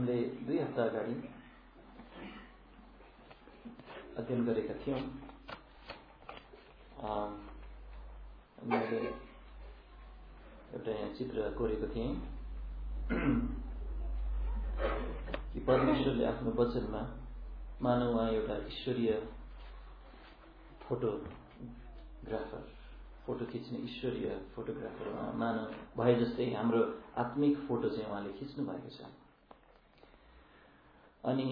हामीले 2 हप्ता अगाडि अध्ययन गरेका थियौं। मैले एउटा यहाँ चित्र कोरेको थिएँ कि परमेश्वरले आफ्नो वचनमा मानव उहाँ एउटा ईश्वरीय फोटोग्राफर, फोटो खिच्ने ईश्वरीय फोटोग्राफर मानव भए जस्तै हाम्रो आत्मिक फोटो चाहिँ उहाँले खिच्नु भएको छ। अनि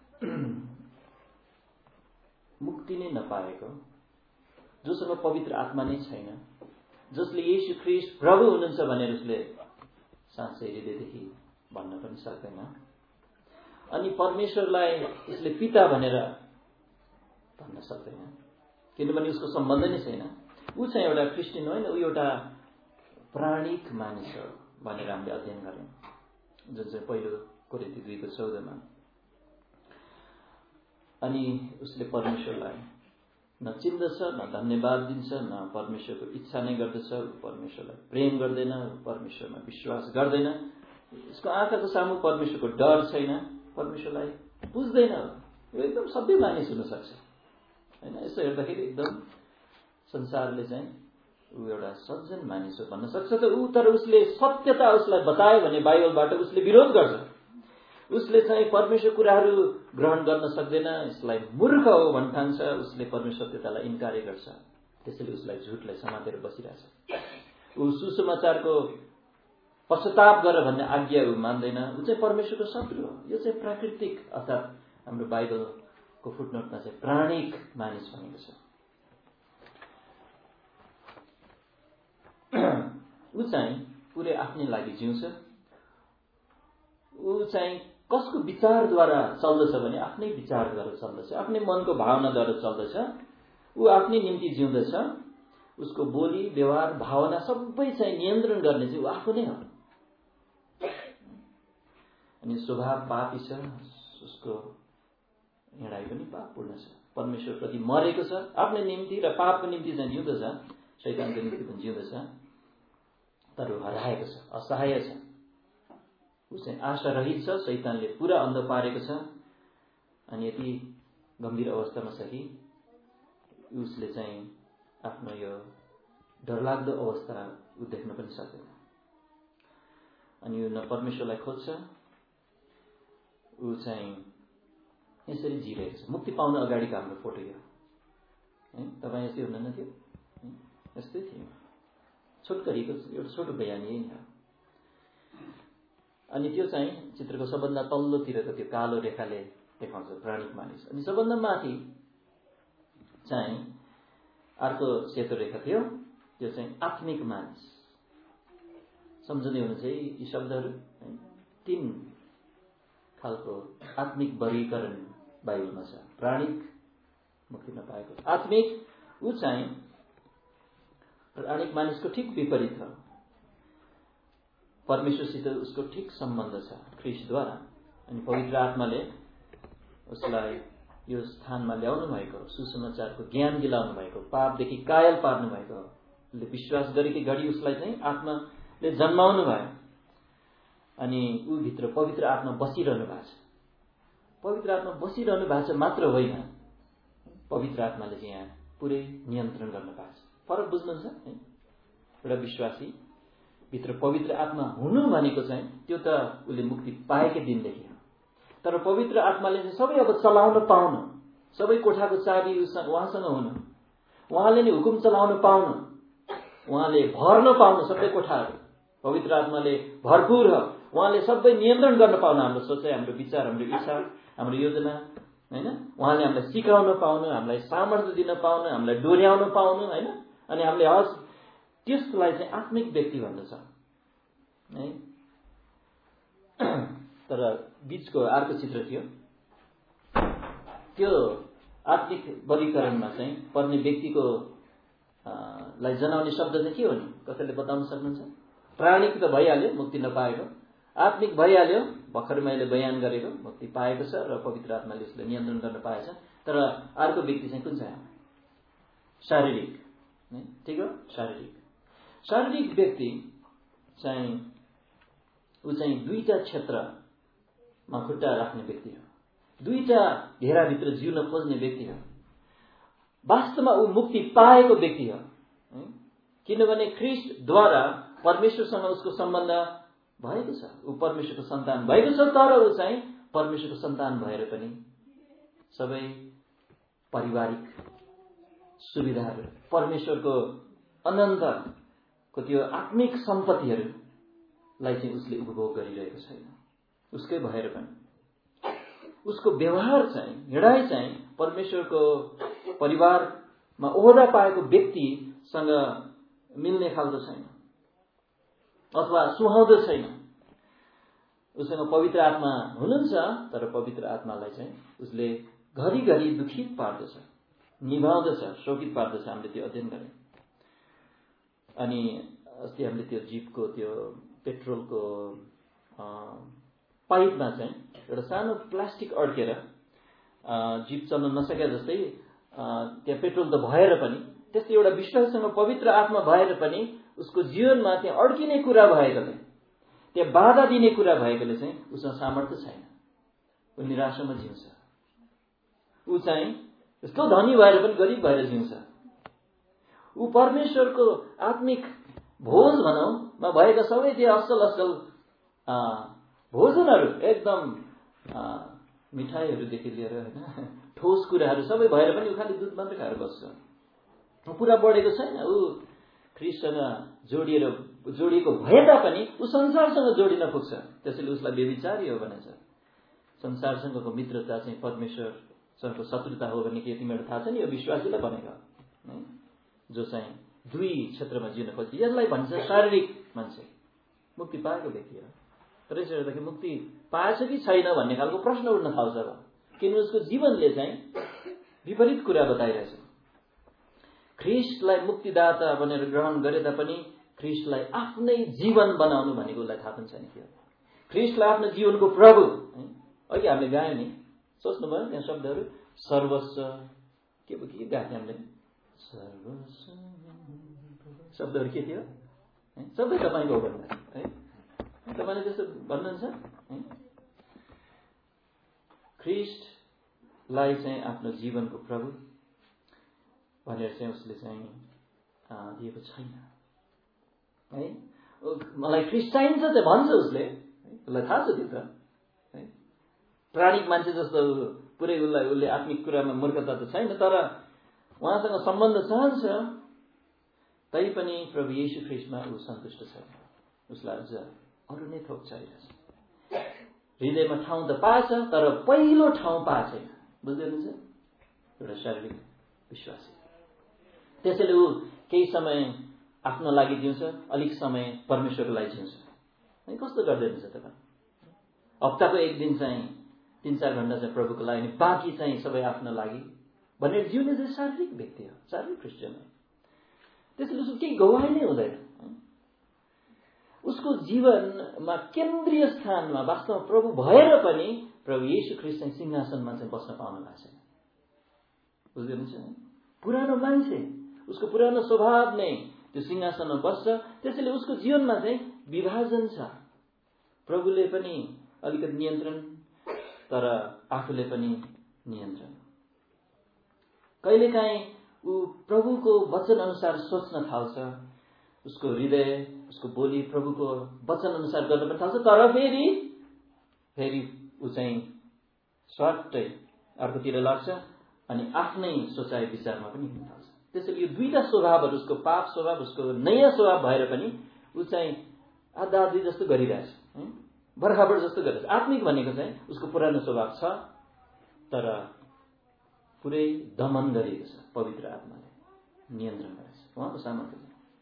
मुक्ति नै नपाएको, जोसँग पवित्र आत्मा नै छैन, जसले येशू ख्रीष्ट प्रभु हुनुहुन्छ भनेर उसले साँच्चै हृदयदेखि भन्न पनि सक्दैन, अनि परमेश्वरलाई उसले पिता भनेर भन्न सक्दैन, किनभने उसको सम्बन्ध नै छैन। ऊ चाहिँ एउटा क्रिस्चियन होइन, ऊ एउटा प्राणिक मानिस हो भनेर हामीले अध्ययन गर्यौं, जुन चाहिँ पहिलो कोरिन्थी 2:14 मा। अनि उसले परमेश्वरलाई न चिन्दछ, न धन्यवाद दिन्छ, न परमेश्वरको इच्छा नै गर्दछ, परमेश्वरलाई प्रेम गर्दैन, परमेश्वरमा विश्वास गर्दैन, उसको आँखाको सामु परमेश्वरको डर छैन, परमेश्वरलाई बुझ्दैन। यो एकदम सभ्य मानिस हुन सक्छ हैन। यसो हेर्दाखेरि एकदम संसारले चाहिँ ऊ एउटा सज्जन मानिस हो भन्न सक्छ त ऊ, तर उसले सत्यता उसलाई बतायो भने बाइबलबाट उसले विरोध गर्छ। उसले चाहिँ परमेश्वर कुराहरू ग्रहण गर्न सक्दैन, यसलाई मूर्ख हो भन्न ठान्छ, उसले परमेश्वर सत्यतालाई इन्कार गर्छ, त्यसैले उसलाई झुटलाई समातेर बसिरहेछ। ऊ सुसमाचारको पश्चाताप गर भन्ने आज्ञा ऊ मान्दैन, ऊ चाहिँ परमेश्वरको शत्रु हो। यो चाहिँ प्राकृतिक अर्थात् हाम्रो बाइबलको फुटनोटमा चाहिँ प्राणिक मानिस भनेको छ। ऊ चाहिँ पुरै आफ्नै लागि जिउँछ। ऊ चाहिँ कसको विचारद्वारा चल्दछ भने आफ्नै विचारद्वारा चल्दछ, आफ्नै मनको भावनाद्वारा चल्दछ। ऊ आफ्नै निम्ति जिउँदछ। उसको बोली व्यवहार भावना सबै चाहिँ नियन्त्रण गर्ने चाहिँ ऊ आफू नै हो। अनि स्वभाव पापी छ, उसको हिँडाइ पनि पापपूर्ण छ, परमेश्वरप्रति मरेको छ, आफ्नै निम्ति र पापको निम्ति चाहिँ जिउँदछ, शैतानको निम्ति पनि जिउँदछ, तर ऊ हराएको छ, असहाय छ। ऊ चाहिँ आशा रहित छ, शैतानले पुरा अन्ध पारेको छ। अनि यति गम्भीर अवस्थामा छ कि उसले चाहिँ आफ्नो यो डरलाग्दो अवस्था ऊ देख्न पनि सक्दैन। अनि यो न परमेश्वरलाई खोज्छ, ऊ चाहिँ यसरी जिरहेको छ। मुक्ति पाउन अगाडिको हाम्रो फोटो यो है। तपाईँ यस्तै हुनुहुन्न थियो? यस्तै थियो, छोटकरीको एउटा छोटो बयानी यही हो। अनि त्यो चाहिँ चित्रको सबभन्दा तल्लोतिरको त्यो कालो रेखाले देखाउँछ प्राणिक मानिस। अनि सबभन्दा माथि चाहिँ अर्को सेतो रेखा थियो, त्यो चाहिँ आत्मिक मानिस। सम्झँदै हुनुहुन्छ है यी शब्दहरू? 3 खालको आत्मिक वर्गीकरण बाइबलमा छ। प्राणिक, मुक्ति नपाएको, आत्मिक। ऊ चाहिँ प्राणिक मानिसको ठिक विपरीत हो। परमेश्वरसित उसको ठिक सम्बन्ध छ ख्रीष्टद्वारा। अनि पवित्र आत्माले उसलाई यो स्थानमा ल्याउनु भएको, सुसमाचारको ज्ञान दिलाउनु भएको, पापदेखि कायल पार्नु भएको, उसले विश्वास गरेकी घडी उसलाई चाहिँ आत्माले जन्माउनु भयो। अनि ऊ भित्र पवित्र आत्मा बसिरहनु भएको छ। पवित्र आत्मा बसिरहनु भएको छ मात्र होइन, पवित्र आत्माले चाहिँ यहाँ पुरै नियन्त्रण गर्नु भएको छ। फरक बुझ्नुहुन्छ है? एउटा विश्वासी भित्र पवित्र आत्मा हुनु भनेको चाहिँ त्यो त उसले मुक्ति पाएकै दिनदेखि हो। तर पवित्र आत्माले चाहिँ सबै अब चलाउन पाउनु, सबै कोठाको चाबी उहाँसँग हुनु, उहाँले नै हुकुम चलाउन पाउनु, उहाँले भर्न पाउनु सबै कोठाहरू, पवित्र आत्माले भरपूर हो, उहाँले सबै नियन्त्रण गर्न पाउनु, हाम्रो सोचाइ, हाम्रो विचार, हाम्रो इच्छा, हाम्रो योजना हैन। उहाँले हामीलाई सिकाउन पाउनु, हामीलाई सामर्थ्य दिन पाउनु, हामीलाई डोर्याउन पाउनु हैन। अनि हामीले हस् त्यसलाई चाहिँ आत्मिक व्यक्ति भन्दछ है। तर बीचको अर्को चित्र थियो, त्यो आत्मिक वर्गीकरणमा चाहिँ पर्ने व्यक्तिको लाई जनाउने शब्द चाहिँ के हो नि? कसैले बताउन सक्नुहुन्छ? प्राणिक त भइहाल्यो, मुक्ति नपाएको। आत्मिक भइहाल्यो, भर्खर मैले बयान गरेको, मुक्ति पाएको छ र पवित्र आत्माले उसले नियन्त्रण गर्न पाएछ। तर अर्को व्यक्ति चाहिँ कुन छ? शारीरिक। ठिक हो? शारीरिक। शारीरिक व्यक्ति चाहिँ ऊ चाहिँ 2टा क्षेत्र खुट्टा राख्ने व्यक्ति हो, दुईटा घेराभित्र जिउन खोज्ने व्यक्ति हो। वास्तवमा ऊ मुक्ति पाएको व्यक्ति हो, किनभने ख्रीष्टद्वारा परमेश्वरसँग उसको सम्बन्ध भएको छ। ऊ परमेश्वरको सन्तान भएको छ, तर ऊ चाहिँ परमेश्वरको सन्तान भएर पनि सबै पारिवारिक सुविधाहरू, परमेश्वरको अनन्तको त्यो आत्मिक सम्पत्तिहरूलाई चाहिँ उसले उपभोग गरिरहेको छैन। उसकै भएर पनि उसको व्यवहार चाहिँ, हिँडाइ चाहिँ परमेश्वरको परिवारमा ओहदा पाएको व्यक्तिसँग मिल्ने खालको छैन अथवा सुहाउँदो छैन। उसँग पवित्र आत्मा हुनुहुन्छ, तर पवित्र आत्मालाई चाहिँ उसले घरिघरि दुखित पार्दछ, निभाउँदछ, शोकित पार्दछ। हामीले त्यो अध्ययन गर्यौं। अनि अस्ति हामीले त्यो जीपको त्यो पेट्रोलको पाइपमा चाहिँ एउटा सानो प्लास्टिक अड्केर जीप चल्न नसके जस्तै त्यहाँ पेट्रोल त भएर पनि त्यस्तै एउटा विश्वाससँग पवित्र आत्मा भएर पनि उसको जीवनमा त्यहाँ अड्किने कुरा भएकोले, त्यहाँ बाधा दिने कुरा भएकोले चाहिँ उसँग सामर्थ्य छैन। ऊ निराशामा जिउँछ। ऊ चाहिँ यस्तो धनी भएर पनि गरिब भएर जिउँछ। ऊ परमेश्वरको आत्मिक भोज भनौँमा भएका सबै त्यो असल असल भोजनहरू, एकदम मिठाईहरूदेखि लिएर होइन ठोस कुराहरू सबै भएर पनि ऊ खालि दुध मात्रै खाएर बस्छ। ऊ पुरा बढेको छैन। ऊ ख्रीष्टसँग जोडिएको भए तापनि ऊ संसारसँग जोडिन पुग्छ। त्यसैले उसलाई व्यभिचारी हो भनेछ। संसारसँगको मित्रता चाहिँ परमेश्वरसँगको शत्रुता हो भन्ने के तिमीहरू थाहा छ नि? यो विश्वासीलाई भनेको है, जो चाहिँ दुई क्षेत्रमा जिउन खोज्छ। यसलाई भन्छ शारीरिक मान्छे, मुक्ति पाएको व्यक्ति हो। तर यसो हेर्दाखेरि मुक्ति पाएछ कि छैन भन्ने खालको प्रश्न उठ्न थाल्छ। किनभने उसको जीवनले चाहिँ विपरीत कुरा बताइरहेछ। ख्रीष्टलाई मुक्तिदाता भनेर ग्रहण गरे तापनि ख्रीष्टलाई आफ्नै जीवन बनाउनु भनेको उसलाई थाहा पनि छैन के हो। ख्रीष्टलाई आफ्नो जीवनको प्रभु, अघि हामीले गायौँ नि, सोच्नुभयो त्यहाँ शब्दहरू, सर्वस्व के गाएको थियो हामीले? सर्वस्व शब्दहरू के थियो? सबै तपाईँको हो भन्नु है, तपाईँले त्यस्तो भन्नुहुन्छ। ख्रीष्टलाई चाहिँ आफ्नो जीवनको प्रभु भनेर चाहिँ उसले चाहिँ दिएको छैन है। मलाई ख्रीष्ट चाहिन्छ त भन्छ उसले, उसलाई थाहा छ त्यो त है। प्राणिक मान्छे जस्तो पुरै उसले आत्मिक कुरामा मूर्खता त छैन, तर उहाँसँग सम्बन्ध चाहन्छ। तैपनि प्रभु येशू ख्रीष्टमा ऊ सन्तुष्ट छैन। उसलाई अझ अरू नै थोक चाहिरहेछ। हृदयमा ठाउँ त पाएछ, तर पहिलो ठाउँ पाएको छैन। बुझ्दै हुनुहुन्छ? एउटा शारीरिक विश्वासी। त्यसैले ऊ केही समय आफ्नो लागि जिउँछ, अलिक समय परमेश्वरको लागि जिउँछ। कस्तो गर्दै हुनुहुन्छ तपाईँ? हप्ताको एक दिन चाहिँ 3-4 घण्टा चाहिँ प्रभुको लागि, अनि बाँकी चाहिँ सबै आफ्नो लागि भनेर जिउने चाहिँ शारीरिक व्यक्ति हो, शारीरिक क्रिस्चियन हो। त्यसैले उसको केही गवाही नै हुँदैन। उसको जीवनमा केन्द्रीय स्थानमा वास्तवमा प्रभु भएर पनि प्रभु येशू ख्रीष्ट चाहिँ सिंहासनमा चाहिँ बस्न पाउनु भएको छैन। बुझ्दै हुनुहुन्छ? पुरानो मान्छे, उसको पुरानो स्वभाव नै त्यो सिंहासनमा बस्छ। त्यसैले उसको जीवनमा चाहिँ विभाजन छ। प्रभुले पनि अलिकति नियन्त्रण, तर आफूले पनि नियन्त्रण। कहिलेकाहीँ ऊ प्रभुको वचन अनुसार सोच्न थाल्छ। उसको हृदय, उसको बोली प्रभुको वचन अनुसार गर्न पनि थाल्छ, तर फेरि ऊ चाहिँ स्वाटै अर्कोतिर लाग्छ अनि आफ्नै सोचाइ विचारमा पनि हिँड्न थाल्छ। त्यसैले यो दुईटा स्वभावहरू, उसको पाप स्वभाव, उसको नयाँ स्वभाव भएर पनि ऊ चाहिँ आधा-आधी जस्तो गरिरहेछ, बराबर जस्तो गरिरहेछ। आत्मिक भनेको चाहिँ उसको पुरानो स्वभाव छ, तर पुरै दमन गरिएको छ पवित्र आत्माले, नियन्त्रण गरेछ उहाँको सामर्थ्य।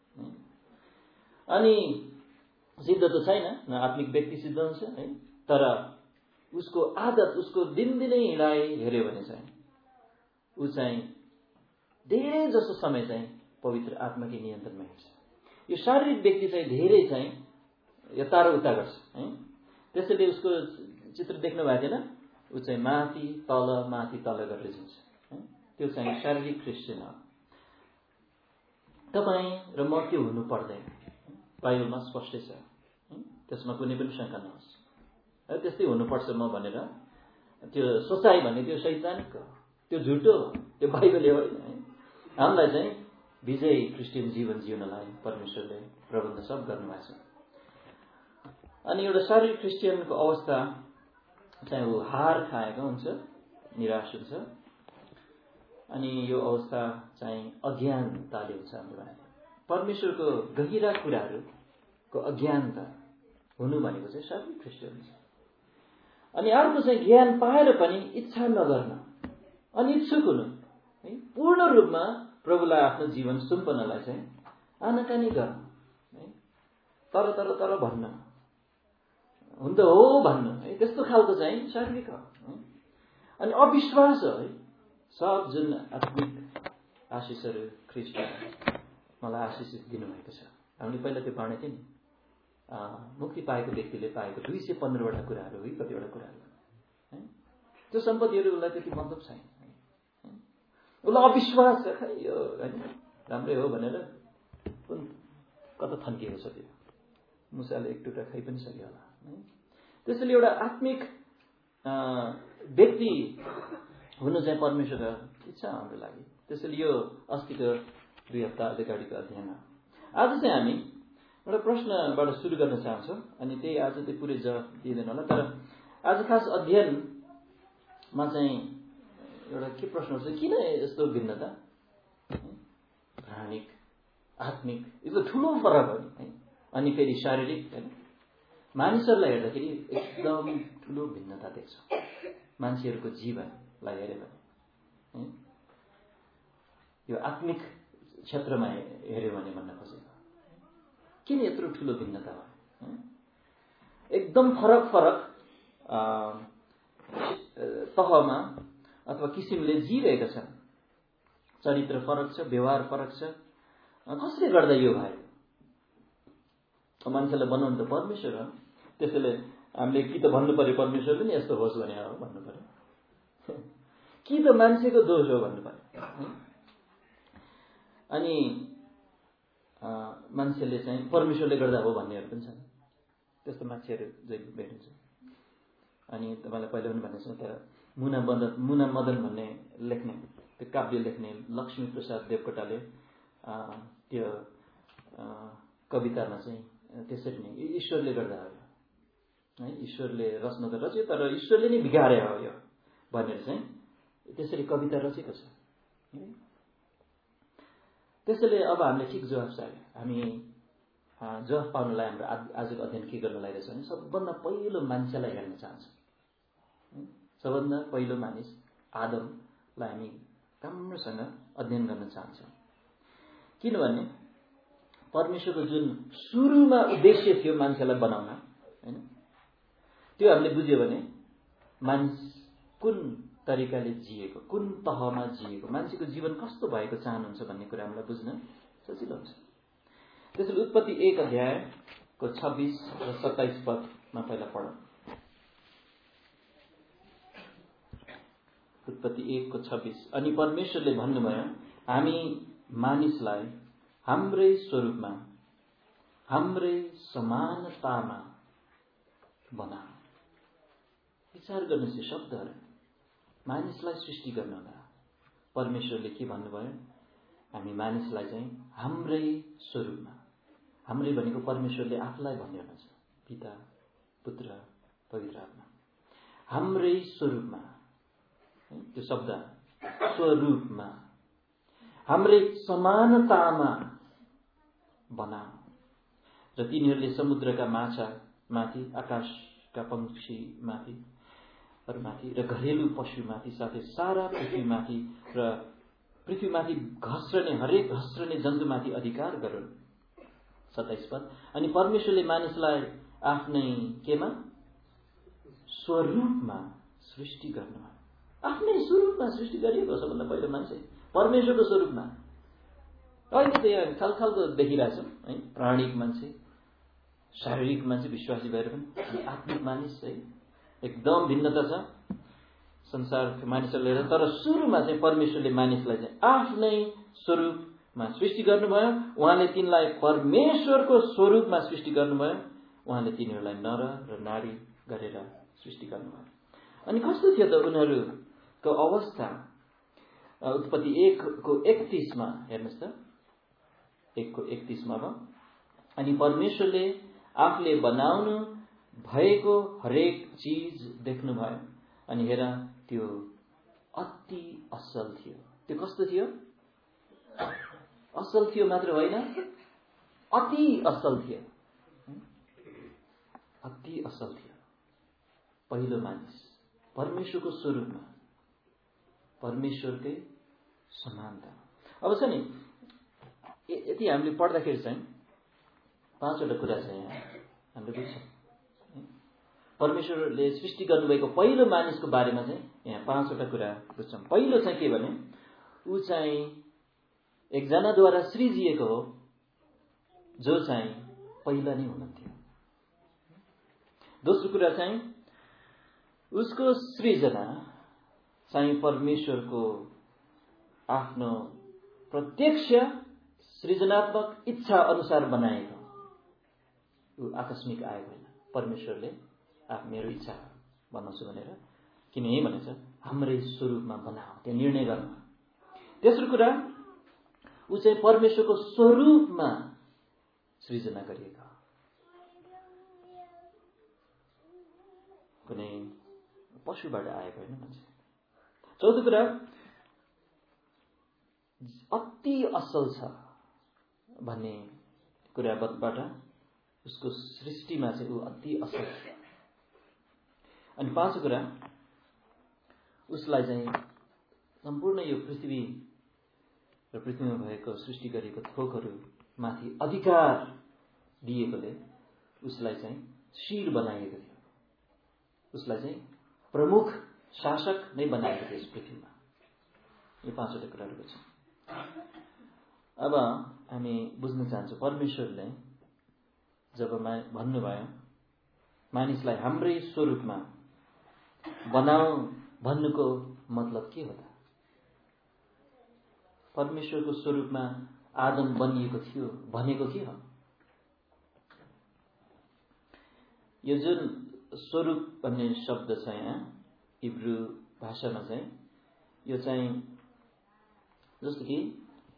अनि सिद्ध त छैन, न आत्मिक व्यक्ति सिद्ध हुन्छ है, तर उसको आदत, उसको दिनदिनै हिँडाइ हेऱ्यो भने चाहिँ ऊ चाहिँ धेरै जसो समय चाहिँ पवित्र आत्माकै नियन्त्रणमा हिँड्छ। यो शारीरिक व्यक्ति चाहिँ धेरै चाहिँ यता र उता गर्छ है। त्यसैले उसको चित्र देख्नु भएको थिएन? ऊ चाहिँ माथि तल गरेर जान्छ। त्यो चाहिँ शारीरिक क्रिस्चियन हो। तपाईँ र म त्यो हुनु पर्दैन, बाइबलमा स्पष्टै छ, त्यसमा कुनै पनि शङ्का नहोस्। त्यस्तै हुनुपर्छ म भनेर त्यो सोचाइ भने त्यो शैतानिक हो, त्यो झुटो हो, त्यो बाइबलले होइन है। हामीलाई चाहिँ विजयी क्रिस्चियन जीवन जिउनलाई परमेश्वरले प्रबन्ध सब गर्नुभएको छ। अनि एउटा शारीरिक क्रिस्चियनको अवस्था चाहिँ ऊ हार खाएको हुन्छ, निराश हुन्छ। अनि यो अवस्था चाहिँ अज्ञानताले हुन्छ। हाम्रो भने परमेश्वरको गहिरा कुराहरूको अज्ञानता हुनु भनेको चाहिँ शारीरिक क्रिस्चियन हुन्छ। अनि अर्को चाहिँ ज्ञान पाएर पनि इच्छा नगर्न, अनिच्छुक हुनु है, पूर्ण रूपमा प्रभुलाई आफ्नो जीवन सुम्पनलाई चाहिँ आनाकानी गर्न है, तर भन्न, हुन त हो भन्नु है, त्यस्तो खालको चाहिँ शारीरिक हो है। अनि अविश्वास हो है। सब जुन आत्मिक आशिषहरू ख्रीष्टले मलाई आशिष दिनुभएको छ। हामीले पहिला त्यो बाँडेको थियौँ नि, मुक्ति पाएको व्यक्तिले पाएको 215वटा कुराहरू है, कतिवटा कुराहरू है, त्यो सम्पत्तिहरू उसलाई त्यति मतलब छैन। उसलाई अविश्वास छ, खै यो होइन राम्रै हो भनेर कुन कता थन्किएको छ, त्यो मुसाले एक टुक्रा खाइ पनि सक्यो होला है। त्यसैले एउटा आत्मिक व्यक्ति हुनु चाहिँ परमेश्वरको इच्छा हाम्रो लागि। त्यसैले यो अस्तिको 2 हप्ता अगाडिको अध्ययनमा आज चाहिँ हामी एउटा प्रश्नबाट सुरु गर्न चाहन्छौँ। अनि त्यही आज चाहिँ पुरै जवाफ दिँदैन होला, तर आज खास अध्ययनमा चाहिँ एउटा के प्रश्न हुन्छ, किन यस्तो भिन्नता, प्राणिक आत्मिक यो ठुलो फरक हो है। अनि फेरि शारीरिक होइन, मानिसहरूलाई हेर्दाखेरि एकदम ठुलो भिन्नता देख्छ मान्छेहरूको जीवनलाई हेऱ्यो भने। यो आत्मिक क्षेत्रमा हेऱ्यो भने भन्न खोजेको किन यत्रो ठुलो भिन्नता भयो। एकदम फरक तहमा अथवा किसिमले जिरहेका छन्। चरित्र फरक छ, व्यवहार फरक छ। कसले गर्दा यो भयो? मान्छेलाई बनाउनु त परमेश्वर हो। त्यसैले हामीले कि त भन्नु पर्यो परमेश्वरले नि यस्तो होस् भने हो भन्नु पर्यो, कि त मान्छेको दोष हो भन्नु पर्यो। अनि मान्छेले चाहिँ परमेश्वरले गर्दा हो भन्नेहरू पनि छन्। त्यस्तो मान्छेहरू जहिले भेटिन्छ। अनि तपाईँलाई पहिला पनि भनेको छु, तर मुना मदन भन्ने लेख्ने, त्यो काव्य लेख्ने लक्ष्मी प्रसाद देवकोटाले त्यो कवितामा चाहिँ त्यसरी नै ईश्वरले गर्दा हो है, ईश्वरले रच्न त रच्यो तर ईश्वरले नै बिगारे हो यो भनेर चाहिँ त्यसरी कविता रचेको छ। त्यसैले अब हामीले ठिक जवाफ चाहियो। हामी जवाफ पाउनलाई हाम्रो आजको अध्ययन के गर्न लागिरहेछ भने सबभन्दा पहिलो मान्छेलाई हेर्न चाहन्छौँ। सबभन्दा पहिलो मानिस आदमलाई हामी राम्रोसँग अध्ययन गर्न चाहन्छौँ। किनभने परमेश्वरको जुन सुरुमा उद्देश्य थियो मान्छेलाई बनाउन होइन, त्यो हामीले बुझ्यो भने मानिस कुन तरिकाले जिएको, कुन तहमा जिएको, मान्छेको जीवन कस्तो भएको चाहनुहुन्छ भन्ने कुरा हामीलाई बुझ्न सजिलो हुन्छ। त्यसैले उत्पत्ति 1 अध्यायको 26 र 27 पदमा पहिला पढौँ। उत्पत्ति 1 को 26। अनि परमेश्वरले भन्नुभयो, हामी मानिसलाई हाम्रै स्वरूपमा, हाम्रै समानतामा बनाऊ। विचार गर्नुहोस् यो शब्दहरू। मानिसलाई सृष्टि गर्नुहुँदा परमेश्वरले के भन्नुभयो? हामी मानिसलाई चाहिँ हाम्रै स्वरूपमा, हाम्रै भनेको परमेश्वरले आफूलाई भन्ने हुनुहुन्छ, पिता पुत्र पवित्र आत्मा, हाम्रै स्वरूपमा, त्यो शब्द स्वरूपमा, हाम्रै समानतामा बनाऊ। र तिनीहरूले समुद्रका माछा माथि, आकाशका पंक्षी माथि र घरेलु पशुमाथि, साथै सारा पृथ्वीमाथि र पृथ्वीमाथि घस्रने हरेक घस्रने जन्तुमाथि अधिकार गरून्। 27 पद। अनि परमेश्वरले मानिसलाई आफ्नै केमा? स्वरूपमा सृष्टि गर्नुभयो। आफ्नै स्वरूपमा सृष्टि गरिएको सबभन्दा पहिलो मान्छे परमेश्वरको स्वरूपमा। अहिले त यहाँ खालखालको देखिरहेछौँ है, प्राणिक मान्छे, शारीरिक मान्छे विश्वासी भएर पनि, आत्मिक मानिस है, एकदम भिन्नता छ संसारको मानिसहरूले। तर सुरुमा चाहिँ परमेश्वरले मानिसलाई चाहिँ आफ्नै स्वरूपमा सृष्टि गर्नुभयो। उहाँले तिनलाई परमेश्वरको स्वरूपमा सृष्टि गर्नुभयो। उहाँले तिनीहरूलाई नर र नारी गरेर सृष्टि गर्नुभयो। अनि कस्तो थियो त उनीहरूको अवस्था? उत्पत्ति 1:31 हेर्नुहोस् त, 1:31 अब। अनि परमेश्वरले आफूले बनाउनु भएको हरेक चिज देख्नुभयो, अनि हेर त्यो अति असल थियो। त्यो कस्तो थियो? असल थियो मात्र होइन, अति असल थियो। अति असल थियो। पहिलो मानिस परमेश्वरको स्वरूपमा, परमेश्वरकै समानता। अब छ नि, यति हामीले पढ्दाखेरि चाहिँ 5वटा कुरा छ यहाँ हामीले बुझ्छौँ। परमेश्वरले सृष्टि गर्नुभएको पहिलो मानिसको बारेमा चाहिँ यहाँ 5वटा कुरा बुझ्छौँ। पहिलो चाहिँ के भने, ऊ चाहिँ एकजनाद्वारा सृजिएको हो, जो चाहिँ पहिला नै हुनुहुन्थ्यो। दोस्रो कुरा चाहिँ उसको सृजना चाहिँ परमेश्वरको आफ्नो प्रत्यक्ष सृजनात्मक इच्छा अनुसार बनाएको। ऊ आकस्मिक आएको होइन। परमेश्वरले मेरो इच्छा बनाउँछु भनेर किन भनेछ, हाम्रै स्वरूपमा बनाऊ, त्यो निर्णय गर्नु। तेस्रो कुरा, ऊ चाहिँ परमेश्वरको स्वरूपमा सृजना गरिएको, कुनै पशुबाट आएको होइन मान्छे। चौथो कुरा, अति असल छ भन्ने कुराबाट उसको सृष्टिमा चाहिँ ऊ अति असल छ। अनि पाँचौं कुरा, उसलाई चाहिँ सम्पूर्ण यो पृथ्वी र पृथ्वीमा भएको सृष्टि गरिएको थोकहरू माथि अधिकार दिएकोले उसलाई चाहिँ शिर बनाइएको थियो। उसलाई चाहिँ प्रमुख शासक नै बनाएको थियो यस पृथ्वीमा। यो 5वटा कुराहरू छ। अब हामी बुझ्न चाहन्छौँ, परमेश्वरले जब भन्नुभयो मानिसलाई हाम्रै स्वरूपमा बनाऊ भन्नुको मतलब के हो त? परमेश्वरको स्वरूपमा आदम बनिएको थियो भनेको के हो? यो जुन स्वरूप भन्ने शब्द छ यहाँ हिब्रू भाषामा चाहिँ, यो चाहिँ जस्तो कि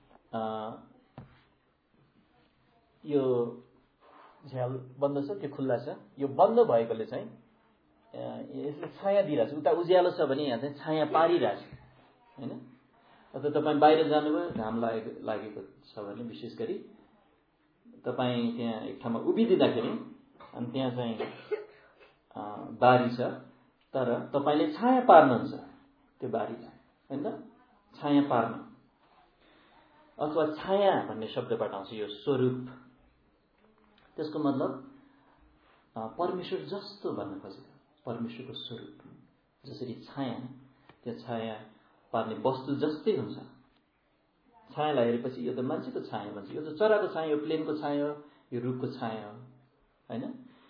यो झ्याल बन्द छ, त्यो खुल्ला छ। यो बन्द भएकोले चाहिँ यसले छाया दिइरहेछ। उता उज्यालो छ भने यहाँ चाहिँ छाया पारिरहेछ होइन। अथवा तपाईँ बाहिर जानुभयो, घाम लागेको छ भने विशेष गरी तपाईँ त्यहाँ एक ठाउँमा उभिदिँदाखेरि अनि त्यहाँ चाहिँ बारी छ, तर तपाईँले छाया पार्नुहुन्छ त्यो बारीलाई होइन, छाया पार्न। अथवा छाया भन्ने शब्दबाट आउँछ यो स्वरूप। त्यसको मतलब परमेश्वर जस्तो भन्न खोजेको, परमेश्वरको स्वरूप। जसरी छाया, त्यो छाया पार्ने वस्तु जस्तै हुन्छ। छायालाई हेरेपछि यो त मान्छेको छाया भन्छ, यो त चराको छाया, यो प्लेनको छाया, यो रुखको छाया होइन।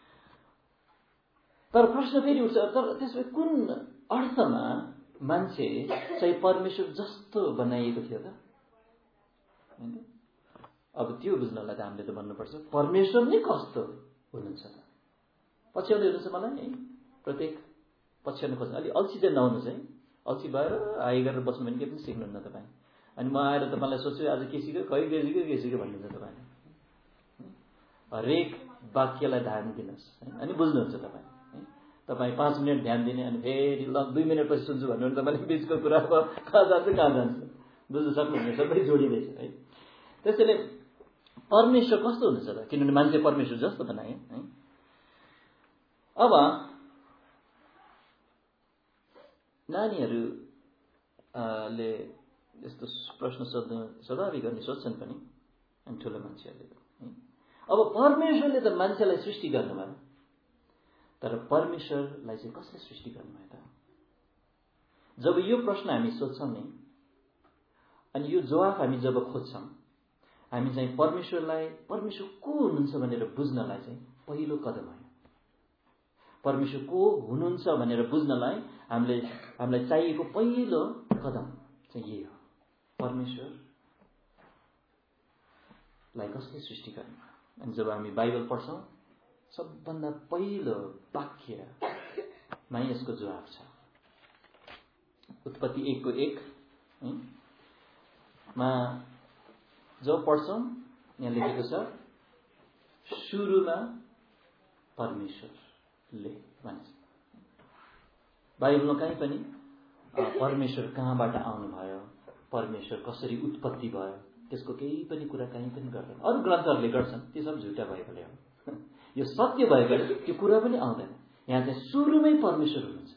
तर प्रश्न फेरि उठ्छ, तर त्यसमा कुन अर्थमा मान्छे चाहिँ परमेश्वर जस्तो बनाइएको थियो त? अब त्यो बुझ्नलाई त हामीले त भन्नुपर्छ परमेश्वर नै कस्तो हुनुहुन्छ त? पछ्याउँदै हुनुहुन्छ मलाई है, प्रत्येक पछ्याउनु खोज्नु। अलि अल्छी चाहिँ नहुनु चाहिँ, अल्छी भएर हाई गरेर बस्नु भने के पनि सिक्नुहुन्न तपाईँ। अनि म आएर तपाईँलाई सोध्छु आज के सिक्यो, खै के सिक्यो भन्नुहुन्छ तपाईँले। हरेक वाक्यलाई ध्यान दिनुहोस् अनि बुझ्नुहुन्छ तपाईँ। तपाईँ 5 मिनट ध्यान दिने अनि फेरि ल 2 मिनटपछि सुन्छु भन्नु भने तपाईँले बिचको कुरा अब कहाँ जान्छ बुझ्नु सक्नुहुन्छ, सबै जोडिँदैछ है। त्यसैले परमेश्वर कस्तो हुनुहुन्छ त? किनभने मान्छे परमेश्वर जस्तो बनाए है। अब नानीहरूले यस्तो प्रश्न सोध्नु स्वाभाविक अनि सोध्छन् पनि, अनि ठुलो मान्छेहरूले। अब परमेश्वरले त मान्छेलाई सृष्टि गर्नुभयो, तर परमेश्वरलाई चाहिँ कसले सृष्टि गर्नुभयो त? जब यो प्रश्न हामी सोध्छौँ नि, अनि यो जवाफ हामी जब खोज्छौँ, हामी चाहिँ परमेश्वर को हुनुहुन्छ भनेर बुझ्नलाई चाहिँ पहिलो कदम हो। परमेश्वर को हुनुहुन्छ भनेर बुझ्नलाई हामीलाई चाहिएको पहिलो कदम चाहिँ यही हो। परमेश्वरलाई कसले सृष्टि गर्नुभयो? अनि जब हामी बाइबल पढ्छौँ, सबभन्दा पहिलो वाक्य मा यसको जवाब छ। उत्पत्ति 1:1 मा जो पढ्छौं यहाँ लेखेको छ सुरुमा परमेश्वरले भन्छ। बाइबलमा कहीँ पनि परमेश्वर कहाँबाट आउनुभयो, परमेश्वर कसरी उत्पत्ति भयो, त्यसको केही पनि कुरा कहीँ पनि गर्दैन। अरू ग्रन्थहरूले गर्छन्, ती सब झुटा भएकोले हो। यो सत्य भएकोले त्यो कुरा पनि आउँदैन। यहाँ चाहिँ सुरुमै परमेश्वर हुनुहुन्छ,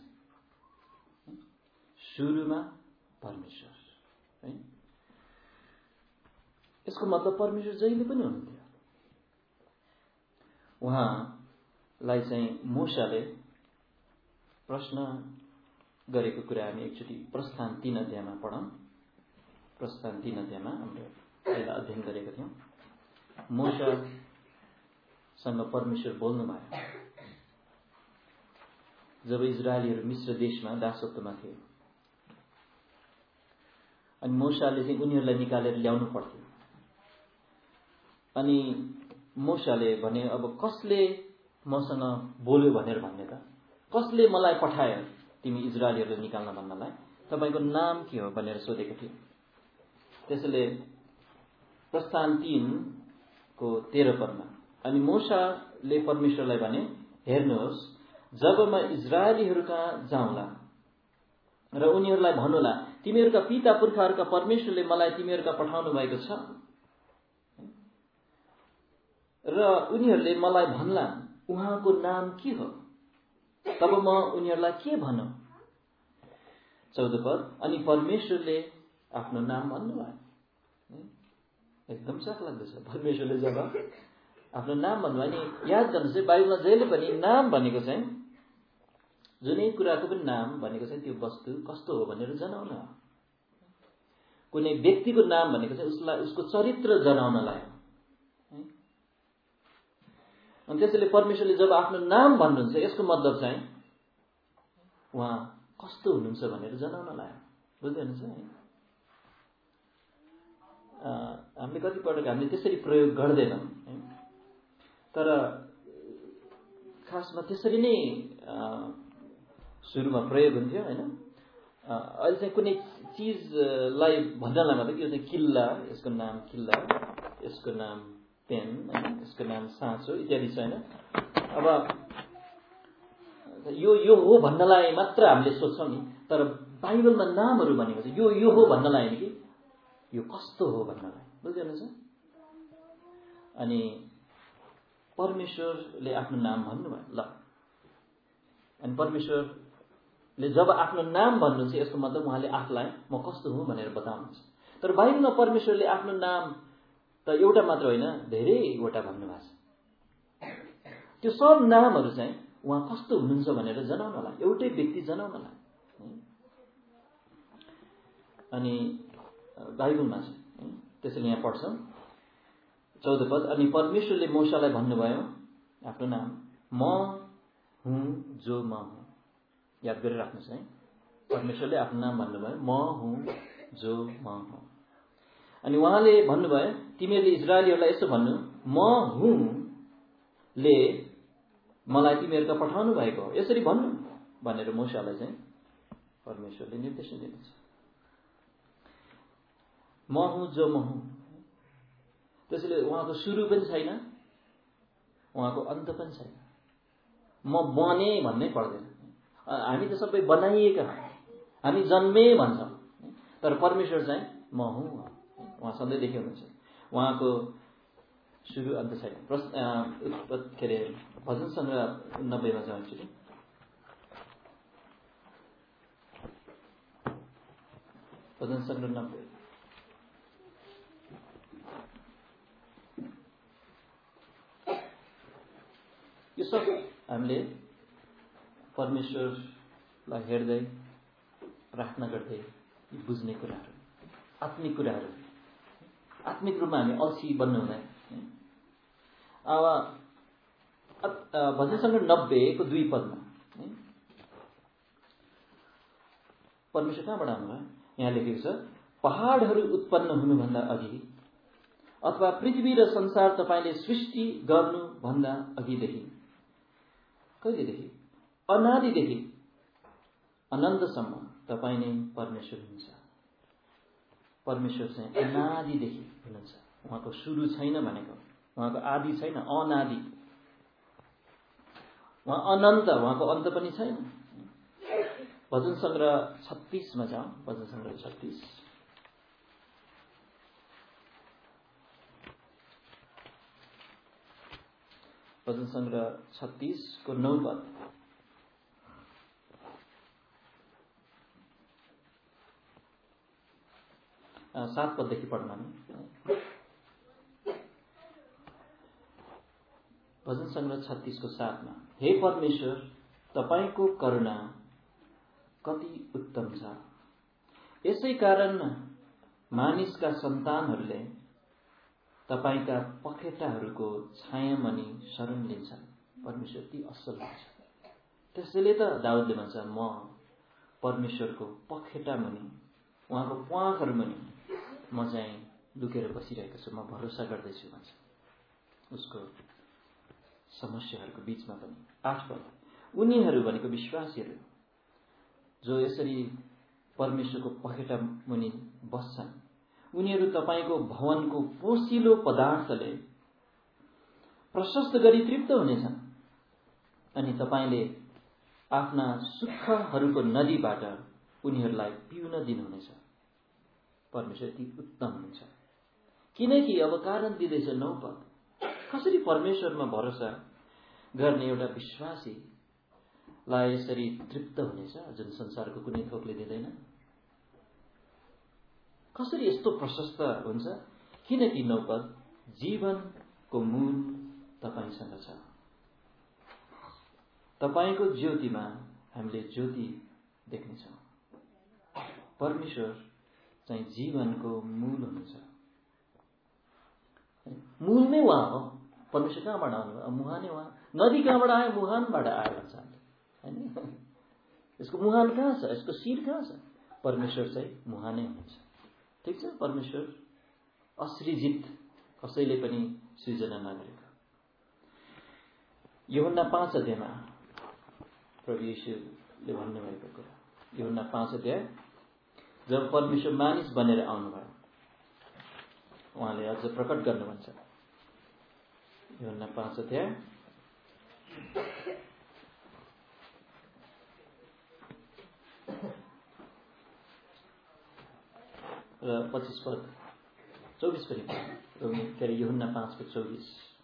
सुरुमा परमेश्वर है। यसको मतलब परमेश्वर जहिले पनि हुनुहुन्थ्यो। उहाँलाई चाहिँ मूसाले प्रश्न गरेको कुरा हामी एकचोटि प्रस्थान 3 अध्यायमा पढौँ। प्रस्थान 3 अध्यायमा हामीले पहिला अध्ययन गरेका थियौँ। मूसासँग परमेश्वर बोल्नु भयो जब इजरायलीहरू मिस्र देशमा दासत्वमा थिए। अनि मूसाले चाहिँ उनीहरूलाई निकालेर ल्याउनु पर्थ्यो। अनि मूसाले भने अब कसले मसँग बोल्यो भनेर भन्ने त, कसले मलाई पठायो तिमी इजरायलीहरूलाई निकाल्न भन्नलाई, तपाईको नाम के हो भनेर सोधेको थियो। त्यसैले प्रस्थान 3:13 पदमा अनि मूसाले परमेश्वरलाई भने, हेर्नुहोस् जब म इजरायलीहरू कहाँ जाउँला र उनीहरूलाई भन्नुला तिमीहरूका पिता पुर्खाहरूका परमेश्वरले मलाई तिमीहरूका पठाउनु भएको छ र उनीहरूले मलाई भन्ला उहाँको नाम के हो, तब म उनीहरूलाई के भनौं। 14 पद अनि परमेश्वरले आफ्नो नाम भन्नुभयो। एकदम शक लाग्दछ। परमेश्वरले जब आफ्नो नाम भन्नुभयो नि, याद गर्नुहोस् है बाइबलमा जहिले पनि नाम भनेको चाहिँ जुनै कुराको पनि नाम भनेको चाहिँ त्यो वस्तु कस्तो हो भनेर जनाउन हो। कुनै व्यक्तिको नाम भनेको चाहिँ उसलाई उसको चरित्र जनाउनलाई हो। अनि त्यसैले परमेश्वरले जब आफ्नो नाम भन्नुहुन्छ यसको मतलब चाहिँ उहाँ कस्तो हुनुहुन्छ भनेर जनाउनलाई हो। बुझ्दै हुनुहुन्छ है? हामीले कतिपटक हामीले त्यसरी प्रयोग गर्दैनौँ है, तर खासमा त्यसरी नै सुरुमा प्रयोग हुन्थ्यो हैन। अहिले चाहिँ कुनै चिजलाई भन्नलाई मात्रै यो चाहिँ किल्ला, यसको नाम किल्ला, यसको नाम पेन, यसको नाम साँचो इत्यादि छ हैन। अब यो हो भन्नलाई मात्र हामीले सोच्छौँ नि, तर बाइबलमा नामहरू भनेको चाहिँ यो हो भन्नलाई हैन कि यो कस्तो हो भन्नलाई। बुझ्दै हुनुहुन्छ? अनि परमेश्वरले आफ्नो नाम भन्नुभयो ल। अनि परमेश्वरले जब आफ्नो नाम भन्नुहुन्छ यसको मतलब उहाँले आफूलाई म कस्तो हुँ भनेर बताउनुहुन्छ। तर बाइबलमा परमेश्वरले आफ्नो नाम त एउटा मात्र होइन धेरैवटा भन्नुभएको छ। त्यो सब नामहरू चाहिँ उहाँ कस्तो हुनुहुन्छ भनेर जनाउनलाई, एउटै व्यक्ति जनाउनलाई। अनि बाइबलमा छ त्यसैले यहाँ पढ्छौँ 14 पद अनि परमेश्वरले मूसालाई भन्नुभयो आफ्नो नाम म हुँ जो म हुँ। याद गरिराख्नुहोस् है, परमेश्वरले आफ्नो नाम भन्नुभयो म हुँ जो म हुँ। अनि उहाँले भन्नुभयो तिमीहरूले इजरायलीहरूलाई यसो भन्नु म हुँ ले मलाई तिमीहरूका पठाउनु भएको हो, यसरी भन्नु भनेर मूसालाई चाहिँ परमेश्वरले निर्देशन दिनुहुन्छ। म हुँ जो म हुँ। त्यसैले उहाँको सुरु पनि छैन, उहाँको अन्त पनि छैन। म बने भन्नै पर्दैन। हामी त सबै बनाइएका, हामी जन्मे भन्छौँ, तर परमेश्वर चाहिँ म हुँ, उहाँ सधैँदेखि हुनुहुन्छ। उहाँको सुरु अन्त छैन। के अरे भजन सङ्ग्रह 90 मा जाउँ एकचोटि। भजन सङ्ग्रह 90 यो सब हामीले परमेश्वरलाई हेर्दै प्रार्थना गर्दै बुझ्ने कुराहरू, आत्मिक कुराहरू। आत्मिक रूपमा हामी अल्छी बन्नु हुँदैन। अब भजन सङ्ग्रह 90 को 2 पदमा परमेश्वर कहाँबाट आउनुभयो? यहाँ लेखेको छ पहाडहरू उत्पन्न हुनुभन्दा अघि अथवा पृथ्वी र संसार तपाईले सृष्टि गर्नुभन्दा अघिदेखि, कहिलेदेखि? अनादिदेखि अनन्तसम्म तपाईँ नै परमेश्वर हुनुहुन्छ। परमेश्वर चाहिँ अनादिदेखि हुनुहुन्छ। उहाँको सुरु छैन भनेको, उहाँको आदि छैन, अनादि। उहाँ अनन्त, उहाँको अन्त पनि छैन। भजन सङ्ग्रह 36 मा जाउँ। भजन सङ्ग्रह 36। भजन सङ्ग्रह 36 को 9 पद। 7 पददेखि पढ्न। भजन सङ्ग्रह 36 को 7 मा, हे परमेश्वर, तपाईको करुणा कति उत्तम छ। यसै कारण मानिसका सन्तानहरूले तपाईका पखेटाहरूको छायामुनि शरण लिन्छन्। परमेश्वर ती असल हुन्छ। त्यसैले त दाउदले भन्छ, म परमेश्वरको पखेटा मुनि, उहाँको प्वाखहरू मुनि म चाहिँ लुकेर बसिरहेको छु, म भरोसा गर्दैछु भन्छ। उसको समस्याहरूको बीचमा पनि। 8 पद, उनीहरू भनेको विश्वासीहरू जो यसरी परमेश्वरको पखेटा मुनि बस्छन्, उनीहरू तपाईको भवनको पोसिलो पदार्थले प्रशस्त गरी तृप्त हुनेछन् अनि तपाईले आफ्ना सुखहरूको नदीबाट उनीहरूलाई पिउन दिनुहुनेछ। परमेश्वर ती उत्तम हुन्छ। किनकि अब कारण दिँदैछ 9 पद, कसरी परमेश्वरमा भरोसा गर्ने एउटा विश्वासीलाई यसरी तृप्त हुनेछ जुन संसारको कुनै थोकले दिँदैन। कसरी यस्तो प्रशस्त हुन्छ? किनकि 9 पद, जीवनको मूल तपाईसँग छ। तपाईको ज्योतिमा हामीले ज्योति देख्नेछौँ। परमेश्वर चाहिँ जीवनको मूल हुनुहुन्छ। मूल नै उहाँ हो। परमेश्वर कहाँबाट आउनुभयो? मुहान नै उहाँ। नदी कहाँबाट आयो? मुहानबाट आयो भन्छ हैन। यसको मुहान कहाँ छ? यसको शिर कहाँ छ? परमेश्वर चाहिँ मुहानै हुनुहुन्छ। ठीक छ? परमेश्वर असृजित, कसैले पनि सृजना नगरेको। यूहन्ना 5 अध्यायमा प्रभु येशूले भन्नुभएको कुरा। यूहन्ना 5 अध्याय, जब परमेश्वर मानिस बनेर आउनुभयो, उहाँले अझ प्रकट गर्नुहुन्छ। यूहन्ना 5 अध्याय र 25 पद, 24 पनि के अरे यूहन्ना 5 को 24।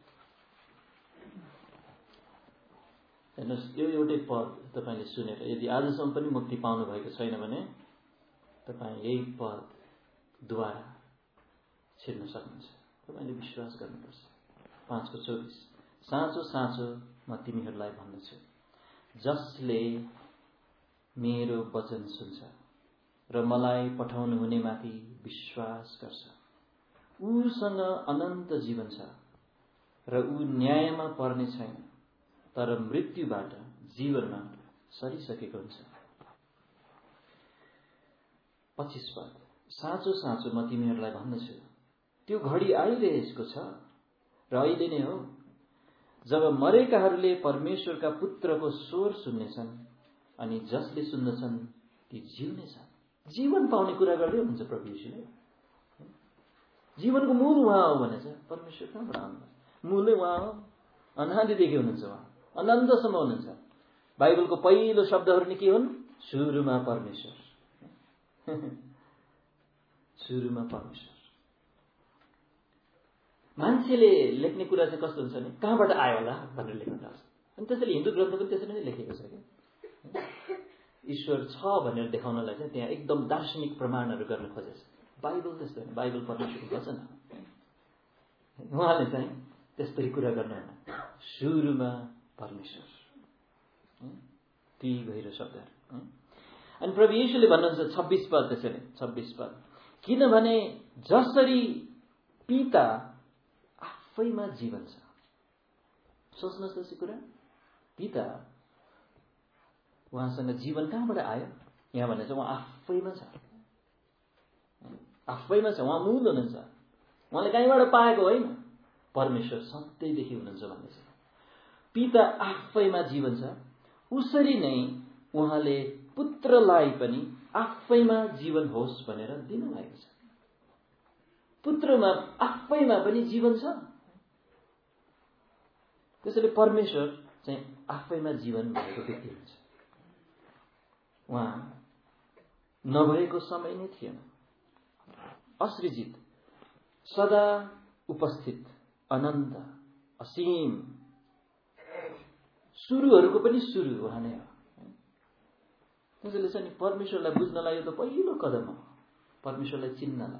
हेर्नुहोस्, यो एउटै पद तपाईँले सुनेर यदि आजसम्म पनि मुक्ति पाउनु भएको छैन भने तपाईँ यही पदद्वारा छिर्न सक्नुहुन्छ। तपाईँले विश्वास गर्नुपर्छ। 5 को 24, साँचो साँचो म तिमीहरूलाई भन्दछु, जसले मेरो वचन सुन्छ र मलाई पठाउनु हुने माथि विश्वास गर्छ, उसँग अनन्त जीवन छ र ऊ न्यायमा पर्ने छैन, तर मृत्युबाट जीवनमा सरिसकेको हुन्छ। 25 पद, साँचो साँचो म तिमीहरूलाई भन्दछु, त्यो घडी आइरहेको छ र अहिले नै हो जब मरेकाहरूले परमेश्वरका पुत्रको स्वर सुन्नेछन् अनि जसले सुन्दछन् ती जिउनेछन्। जीवन पाउने कुरा गर्दै हुन्छ प्रभु येशूले। जीवनको मूल उहाँ हो भनेछ। परमेश्वर कहाँबाट आउनुहुन्छ? मूलै उहाँ हो। अनादिदेखि हुनुहुन्छ उहाँ, अनन्तसम्म हुनुहुन्छ। बाइबलको पहिलो शब्दहरू नै के हुन्? सुरुमा परमेश्वर। सुरुमा परमेश्वर। मान्छेले लेख्ने कुरा चाहिँ कस्तो हुन्छ भने कहाँबाट आयो होला भनेर लेख्न थाल्छ। अनि त्यसैले हिन्दू ग्रन्थ पनि त्यसरी नै लेखेको छ कि ईश्वर छ भनेर देखाउनलाई चाहिँ त्यहाँ एकदम दार्शनिक प्रमाणहरू गर्न खोजेछ। बाइबल त्यस्तो होइन। बाइबल परमेश्वरको वचन हो। उहाँले चाहिँ त्यस्तै कुरा गर्नुहुन्न। सुरुमा परमेश्वर। ती गहिरो शब्दहरू। अनि प्रभु येशूले भन्नुहुन्छ 26 पद, त्यसैले 26 पद, किनभने जसरी पिता आफैमा जीवन छ। सोच्नुहोस् त यो कुरा। पिता, उहाँसँग जीवन कहाँबाट आयो? यहाँ भनेछ उहाँ आफैमा छ। आफैमा छ। उहाँ मूल हुनुहुन्छ। उहाँले कहीँबाट पाएको होइन। परमेश्वर सधैँदेखि हुनुहुन्छ भन्दैछ। पिता आफैमा जीवन छ, उसरी नै उहाँले पुत्रलाई पनि आफैमा जीवन होस् भनेर दिनुभएको छ। पुत्रमा आफैमा पनि जीवन छ। त्यसैले परमेश्वर चाहिँ आफैमा जीवन भएको व्यक्ति हुन्छ। उहाँ नभएको समय नै थिएन। असृजित, सदा उपस्थित, अनन्त, असीम, सुरुहरूको पनि सुरु उहाँ नै हो। त्यसैले चाहिँ परमेश्वरलाई बुझ्नलाई यो त पहिलो कदम हो, परमेश्वरलाई चिन्नलाई।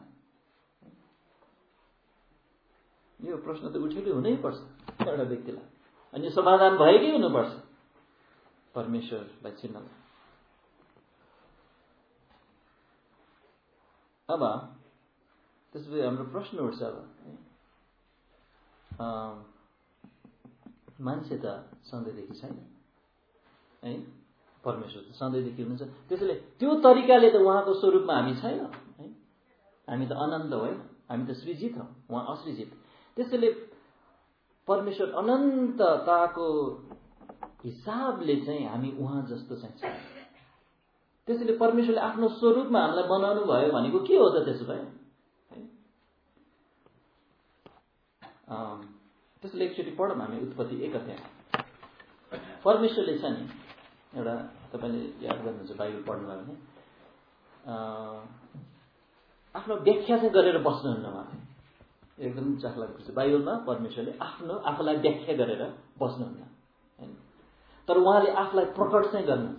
यो प्रश्न त उठेकै हुनैपर्छ एउटा व्यक्तिलाई, अनि समाधान भएकै हुनुपर्छ परमेश्वरलाई चिन्नलाई। अब त्यसपछि हाम्रो प्रश्न उठ्छ, अब मान्छे त सधैँदेखि छैन है, परमेश्वर त सधैँदेखि हुनुहुन्छ। त्यसैले त्यो तरिकाले त उहाँको स्वरूपमा हामी छैन है। हामी त अनन्त होइन, हामी त सृजित हौँ, उहाँ असृजित। त्यसैले परमेश्वर अनन्तताको हिसाबले चाहिँ हामी उहाँ जस्तो चाहिँ छैन। त्यसैले परमेश्वरले आफ्नो स्वरूपमा हामीलाई बनाउनु भयो भनेको के हो त त्यसो भए? त्यसैले एकचोटि पढौँ हामी उत्पत्ति 1 अध्याय। परमेश्वरले छ नि एउटा, तपाईँले याद गर्नुहुन्छ बाइबल पढ्नुभयो भने, आफ्नो व्याख्या चाहिँ गरेर बस्नुहुन्न उहाँले। एकदम चाखलाग्दो छ, बाइबलमा परमेश्वरले आफूलाई व्याख्या गरेर बस्नुहुन्न हैन, तर उहाँले आफूलाई प्रकट चाहिँ गर्नुहुन्छ।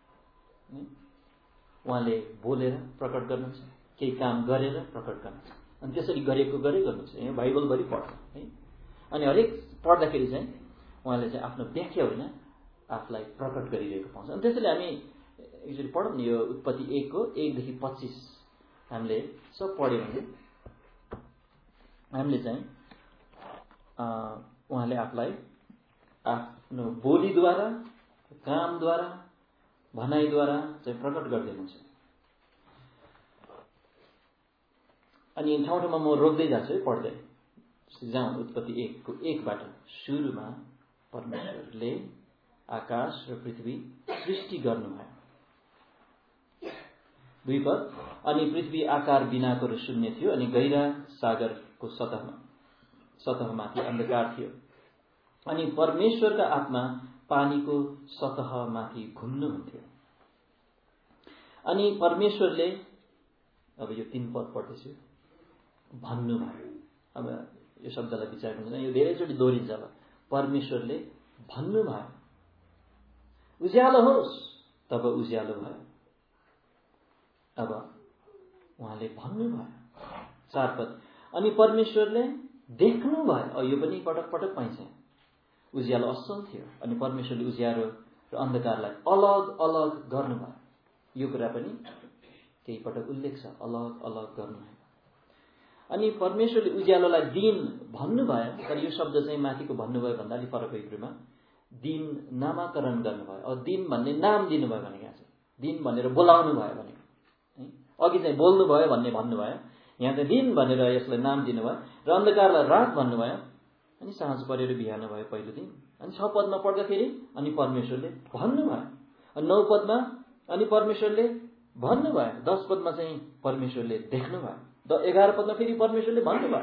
उहाँले बोलेर प्रकट गर्नुहुन्छ, केही काम गरेर प्रकट गर्नुहुन्छ, अनि त्यसरी गरेको गर्नुहुन्छ। यहाँ बाइबलभरि पढ्छ है। अनि हरेक पढ्दाखेरि चाहिँ उहाँले चाहिँ आफ्नो व्याख्या होइन, आफूलाई प्रकट गरिरहेको पाउँछ। अनि त्यसैले हामी एकचोटि पढौँ नि यो उत्पत्ति 1 को 1 देखि 25 हामीले सब पढ्यौँ भने हामीले चाहिँ उहाँले आफूलाई आफ्नो बोलीद्वारा, कामद्वारा, भनाइद्वारा चाहिँ प्रकट गरिदिनुहुन्छ। अनि ठाउँ ठाउँमा म रोक्दै जान्छु है पढ्दै जाउँ। उत्पत्ति 1 को 1 बाट, सुरुमा परमेश्वरले आकाश र पृथ्वी सृष्टि गर्नुभयो। 2 पद, अनि पृथ्वी आकार बिनाको र शून्य थियो, अनि गहिरा सागरको सतहमाथि अन्धकार थियो, अनि परमेश्वरका आत्मा पानीको सतहमाथि घुम्नुहुन्थ्यो। अनि परमेश्वरले, अब यो 3 पद पढ्दैछु, भन्नुभयो। अब यो शब्दलाई विचार गर्नु, यो धेरैचोटि दोहोरिन्छ। अब परमेश्वरले भन्नुभयो उज्यालो होस्, तब उज्यालो भयो। अब उहाँले भन्नुभयो। 4 पद, अनि परमेश्वरले देख्नुभयो। यो पनि पटक पटक पाइन्छ। उज्यालो असल थियो, अनि परमेश्वरले उज्यालो र अन्धकारलाई अलग अलग गर्नुभयो। यो कुरा पनि केही पटक उल्लेख छ, अलग अलग गर्नुभयो। अनि परमेश्वरले उज्यालोलाई दिन भन्नुभयो, तर यो शब्द चाहिँ माथिको भन्नुभयो भन्दा अलि फरक हो। हिब्रूमा दिन नामाकरण गर्नुभयो। अब दिन भन्ने नाम दिनुभयो भनेको यहाँ चाहिँ दिन भनेर बोलाउनु भयो भनेको। अघि चाहिँ बोल्नु भयो भन्ने भन्नुभयो, यहाँ चाहिँ दिन भनेर यसलाई नाम दिनुभयो। र अन्धकारलाई रात भन्नुभयो, अनि साँझ परेर बिहान भयो पहिलो दिन। अनि 6 पदमा पढ्दाखेरि अनि परमेश्वरले भन्नुभयो। अनि 9 पदमा अनि परमेश्वरले भन्नुभयो। 10 पदमा चाहिँ परमेश्वरले देख्नुभयो। 11 पदमा फेरि परमेश्वरले भन्नुभयो।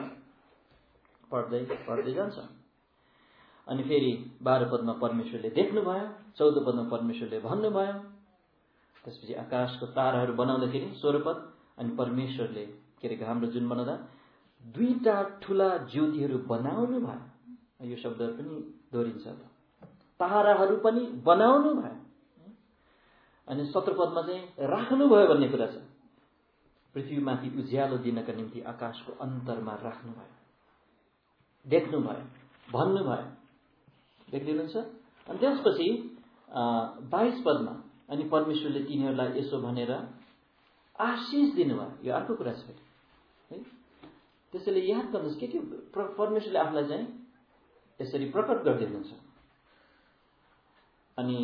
पढ्दै जान्छ। अनि फेरि 12 पदमा परमेश्वरले देख्नुभयो। 14 पदमा परमेश्वरले भन्नुभयो। त्यसपछि आकाशको ताराहरू बनाउँदाखेरि 16 पद, अनि परमेश्वरले के अरे घाम र जुन बनाउँदा 2टा ठुला ज्योतिहरू बनाउनु भयो। यो शब्दहरू पनि दोहोरिन्छ। ताराहरू पनि बनाउनु भयो। अनि 17 पदमा चाहिँ राख्नुभयो भन्ने कुरा छ। पृथ्वीमाथि उज्यालो दिनका निम्ति आकाशको अन्तरमा राख्नुभयो, देख्नुभयो, भन्नुभयो। देख्दिनुहुन्छ। अनि त्यसपछि 22 पदमा अनि परमेश्वरले तिनीहरूलाई यसो भनेर आशिष दिनुभयो। यो अर्को कुरा छ है। त्यसैले याद गर्नुहोस् के परमेश्वरले आफूलाई चाहिँ यसरी प्रकट गरिदिनुहुन्छ। अनि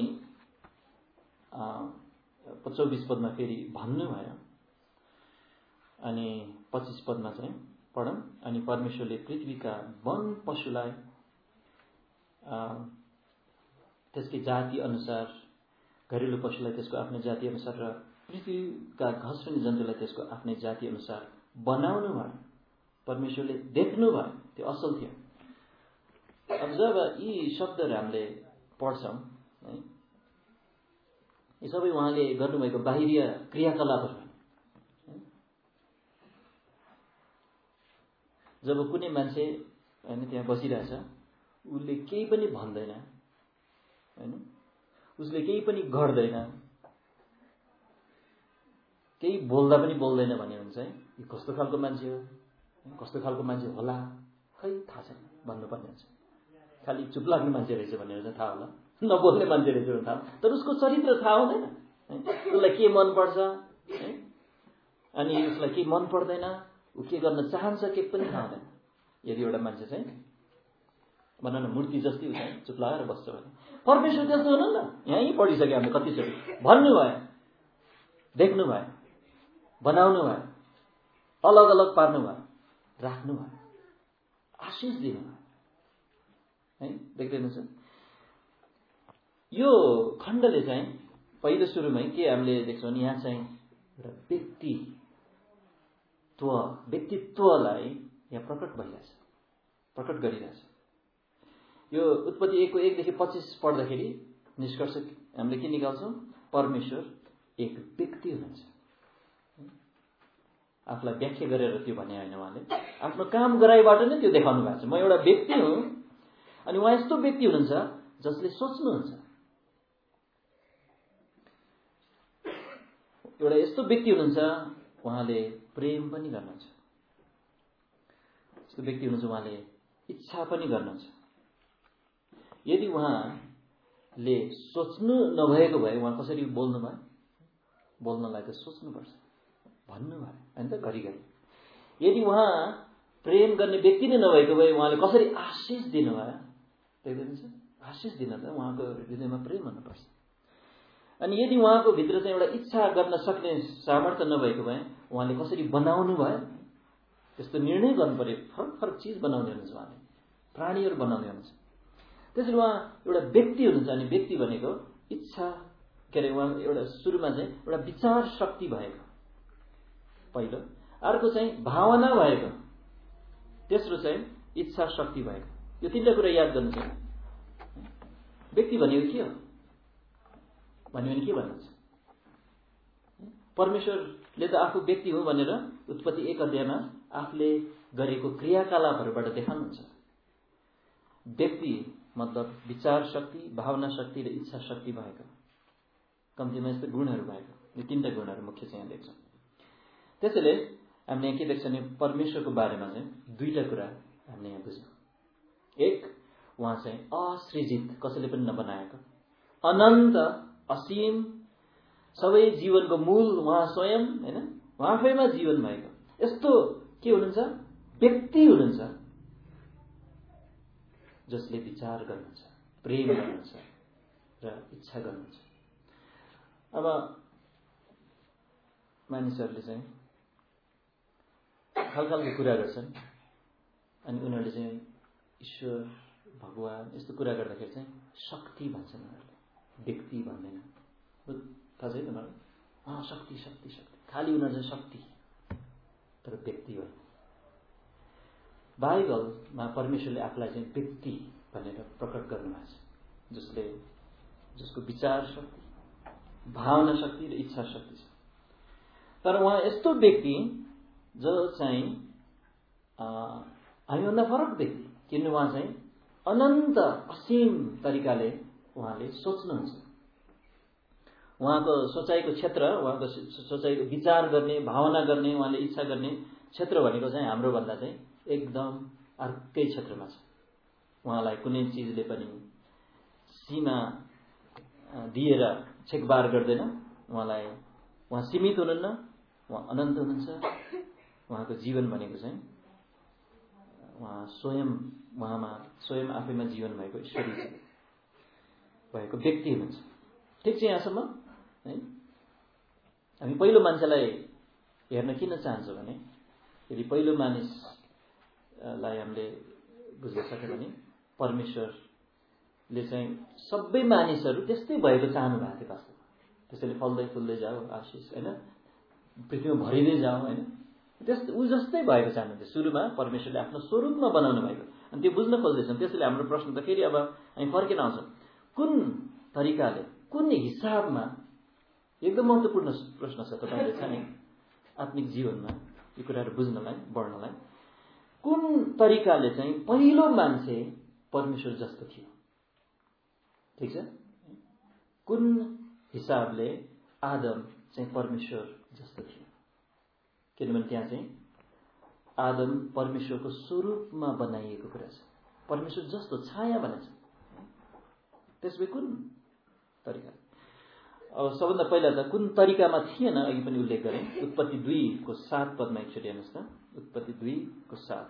24 पदमा फेरि भन्नुभयो। अनि 25 पदमा चाहिँ पढौँ, अनि परमेश्वरले पृथ्वीका वन पशुलाई त्यसकै जाति अनुसार घरेलु पशुलाई त्यसको आफ्नै जाति अनुसार र पृथ्वीका घाँस पनि जन्तुलाई त्यसको आफ्नै जाति अनुसार बनाउनु भयो। परमेश्वरले देख्नु भयो त्यो असल थियो। अब जब यी शब्दहरू हामीले पढ्छौँ है, यी सबै उहाँले गर्नुभएको बाहिरीय क्रियाकलापहरू। जब कुनै मान्छे हैन त्यहाँ बसिरहेछ, उसले केही पनि भन्दैन हैन, उसले केही पनि गर्दैन, केही बोल्दा पनि बोल्दैन भन्ने हुन्छ है, यो कस्तो खालको मान्छे हो, कस्तो खालको मान्छे होला खै थाहा छैन भन्नुपर्ने हुन्छ। खालि चुप लाग्ने मान्छे रहेछ भनेर चाहिँ थाहा होला, नबोल्ने मान्छे रहेछ भने थाहा, तर उसको चरित्र थाहा हुँदैन। उसलाई के मन पर्छ है, अनि उसलाई के मन पर्दैन, ऊ के गर्न चाहन्छ के पनि थाहा हुँदैन। यदि एउटा मान्छे चाहिँ भन न मूर्ति जस्तै हुन्छ चुप लागेर बस्छ भने, परमेश्वर त्यस्तो हुनु न। यहीँ पढिसक्यो हामीले कतिचोटि, भन्नुभयो, देख्नुभयो, बनाउनु भयो, अलग अलग पार्नु भयो, राख्नु भयो, आशिष दिनुभयो है। देख्दै हुनुहुन्छ यो खण्डले चाहिँ पहिलो सुरुमै के हामीले देख्छौँ भने यहाँ चाहिँ एउटा व्यक्तित्वलाई यहाँ प्रकट भइरहेछ, प्रकट गरिरहेछ। यो उत्पत्ति 1:1 देखि 25 पढ्दाखेरि निष्कर्ष हामीले के निकाल्छौँ? परमेश्वर एक व्यक्ति हुनुहुन्छ। आफूलाई व्याख्या गरेर त्यो भने होइन, उहाँले आफ्नो काम गराइबाट नै त्यो देखाउनु भएको छ। म एउटा व्यक्ति हुँ, अनि उहाँ यस्तो व्यक्ति हुनुहुन्छ जसले सोच्नुहुन्छ, एउटा यस्तो व्यक्ति हुनुहुन्छ उहाँले प्रेम पनि गर्नुहुन्छ, यस्तो व्यक्ति हुनुहुन्छ उहाँले इच्छा पनि गर्नुहुन्छ। यदि उहाँले सोच्नु नभएको भए उहाँ कसरी बोल्नु भयो? बोल्नलाई त सोच्नुपर्छ, भन्नुभयो होइन त घरिघरि। यदि उहाँ प्रेम गर्ने व्यक्ति नै नभएको भए उहाँले कसरी आशिष दिनुभयो? देख्नुहुन्छ, आशिष दिन त उहाँको हृदयमा प्रेम हुनुपर्छ। अनि यदि उहाँको भित्र चाहिँ एउटा इच्छा गर्न सक्ने सामर्थ्य नभएको भए उहाँले कसरी बनाउनु भयो? त्यस्तो निर्णय गर्नु पर्यो, फरक फरक चिज बनाउने हुनुहुन्छ उहाँले, प्राणीहरू बनाउने हुनुहुन्छ। त्यसरी उहाँ एउटा व्यक्ति हुनुहुन्छ। अनि व्यक्ति भनेको इच्छा के अरे, उहाँ एउटा सुरुमा चाहिँ एउटा विचार शक्ति भएको पहिलो, अर्को चाहिँ भावना भएको, तेस्रो चाहिँ इच्छा शक्ति भएको। यो तीनटा कुरा याद गर्नु छ। व्यक्ति भनेको के हो भन्यो भने के भन्नुहुन्छ? परमेश्वरले त आफू व्यक्ति हो भनेर उत्पत्ति 1 अध्यायमा आफूले गरेको क्रियाकलापहरूबाट देखाउनुहुन्छ। व्यक्ति मतलब विचार शक्ति, भावना शक्ति र इच्छा शक्ति भएको, कम्तीमा यस्तो गुणहरू भएको। यो तीनटा गुणहरू मुख्य चाहिँ यहाँ देख्छौँ। त्यसैले हामीले यहाँ के देख्छौँ भने परमेश्वरको बारेमा चाहिँ दुईटा कुरा हामीले यहाँ बुझ्यौँ। एक, उहाँ चाहिँ असृजित, कसैले पनि नबनाएको, अनन्त, असीम, सबै जीवनको मूल उहाँ स्वयं होइन, उहाँ आफैमा जीवन भएको यस्तो के हुनुहुन्छ? व्यक्ति हुनुहुन्छ जसले विचार गर्नुहुन्छ, प्रेम गर्नुहुन्छ र इच्छा गर्नुहुन्छ। अब मानिसहरूले चाहिँ खालखालको कुरा गर्छन्, अनि उनीहरूले चाहिँ ईश्वर, भगवान यस्तो कुरा गर्दाखेरि चाहिँ शक्ति भन्छन् उनीहरूले, व्यक्ति भन्दैन। थाहा छैन मलाई, शक्ति शक्ति शक्ति, खालि उनीहरू चाहिँ शक्ति तर व्यक्ति हो। बाइबलमा परमेश्वरले आफूलाई चाहिँ व्यक्ति भनेर प्रकट गर्नुभएको छ, जसको विचार शक्ति, भावना शक्ति र इच्छा शक्ति छ। तर उहाँ यस्तो व्यक्ति जो चाहिँ हामीभन्दा फरक व्यक्ति, किन उहाँ चाहिँ अनन्त असीम तरिकाले उहाँले सोच्नुहुन्छ। उहाँको सोचाइको क्षेत्र, उहाँको सोचाइको विचार गर्ने, भावना गर्ने, उहाँले इच्छा गर्ने क्षेत्र भनेको चाहिँ हाम्रो भन्दा चाहिँ एकदम अर्कै क्षेत्रमा छ। उहाँलाई कुनै चिजले पनि सीमा दिएर छेकबार गर्दैन। उहाँ सीमित हुनुहुन्न, उहाँ अनन्त हुनुहुन्छ। उहाँको जीवन भनेको चाहिँ उहाँ स्वयं आफैमा जीवन भएको ईश्वरी भएको व्यक्ति हुनुहुन्छ। ठिक छ यहाँसम्म है। हामी पहिलो मान्छेलाई हेर्न किन चाहन्छौँ भने यदि पहिलो मानिसलाई हामीले बुझ्न सक्यो भने परमेश्वरले चाहिँ सबै मानिसहरू त्यस्तै भएको चाहनु भएको थियो वास्तवमा। त्यसैले फल्दै फुल्दै जाऊ आशिष होइन, पृथ्वीमा भरिँदै जाऊ होइन, ऊ जस्तै भएको छ हामीले। सुरुमा परमेश्वरले आफ्नो स्वरूपमा बनाउनु भएको, अनि त्यो बुझ्न खोज्दैछौँ। त्यसैले हाम्रो प्रश्न त फेरि अब हामी फर्केर आउँछौँ, कुन तरिकाले, कुन हिसाबमा, एकदम महत्त्वपूर्ण प्रश्न छ तपाईँले छ नि आत्मिक जीवनमा यो कुराहरू बुझ्नलाई, बढ्नलाई, कुन तरिकाले चाहिँ पहिलो मान्छे परमेश्वर जस्तो थियो? ठिक छ, कुन हिसाबले आदम चाहिँ परमेश्वर जस्तो थियो? किनभने त्यहाँ चाहिँ आदम परमेश्वरको स्वरूपमा बनाइएको कुरा छ, परमेश्वर जस्तो छाया भनेछ। त्यसले कुन तरिका? अब सबभन्दा पहिला त कुन तरिकामा थिएन अघि पनि उल्लेख गरेँ। उत्पत्ति 2:7 पदमा एकचोटि हेर्नुहोस् त, उत्पत्ति 2:7।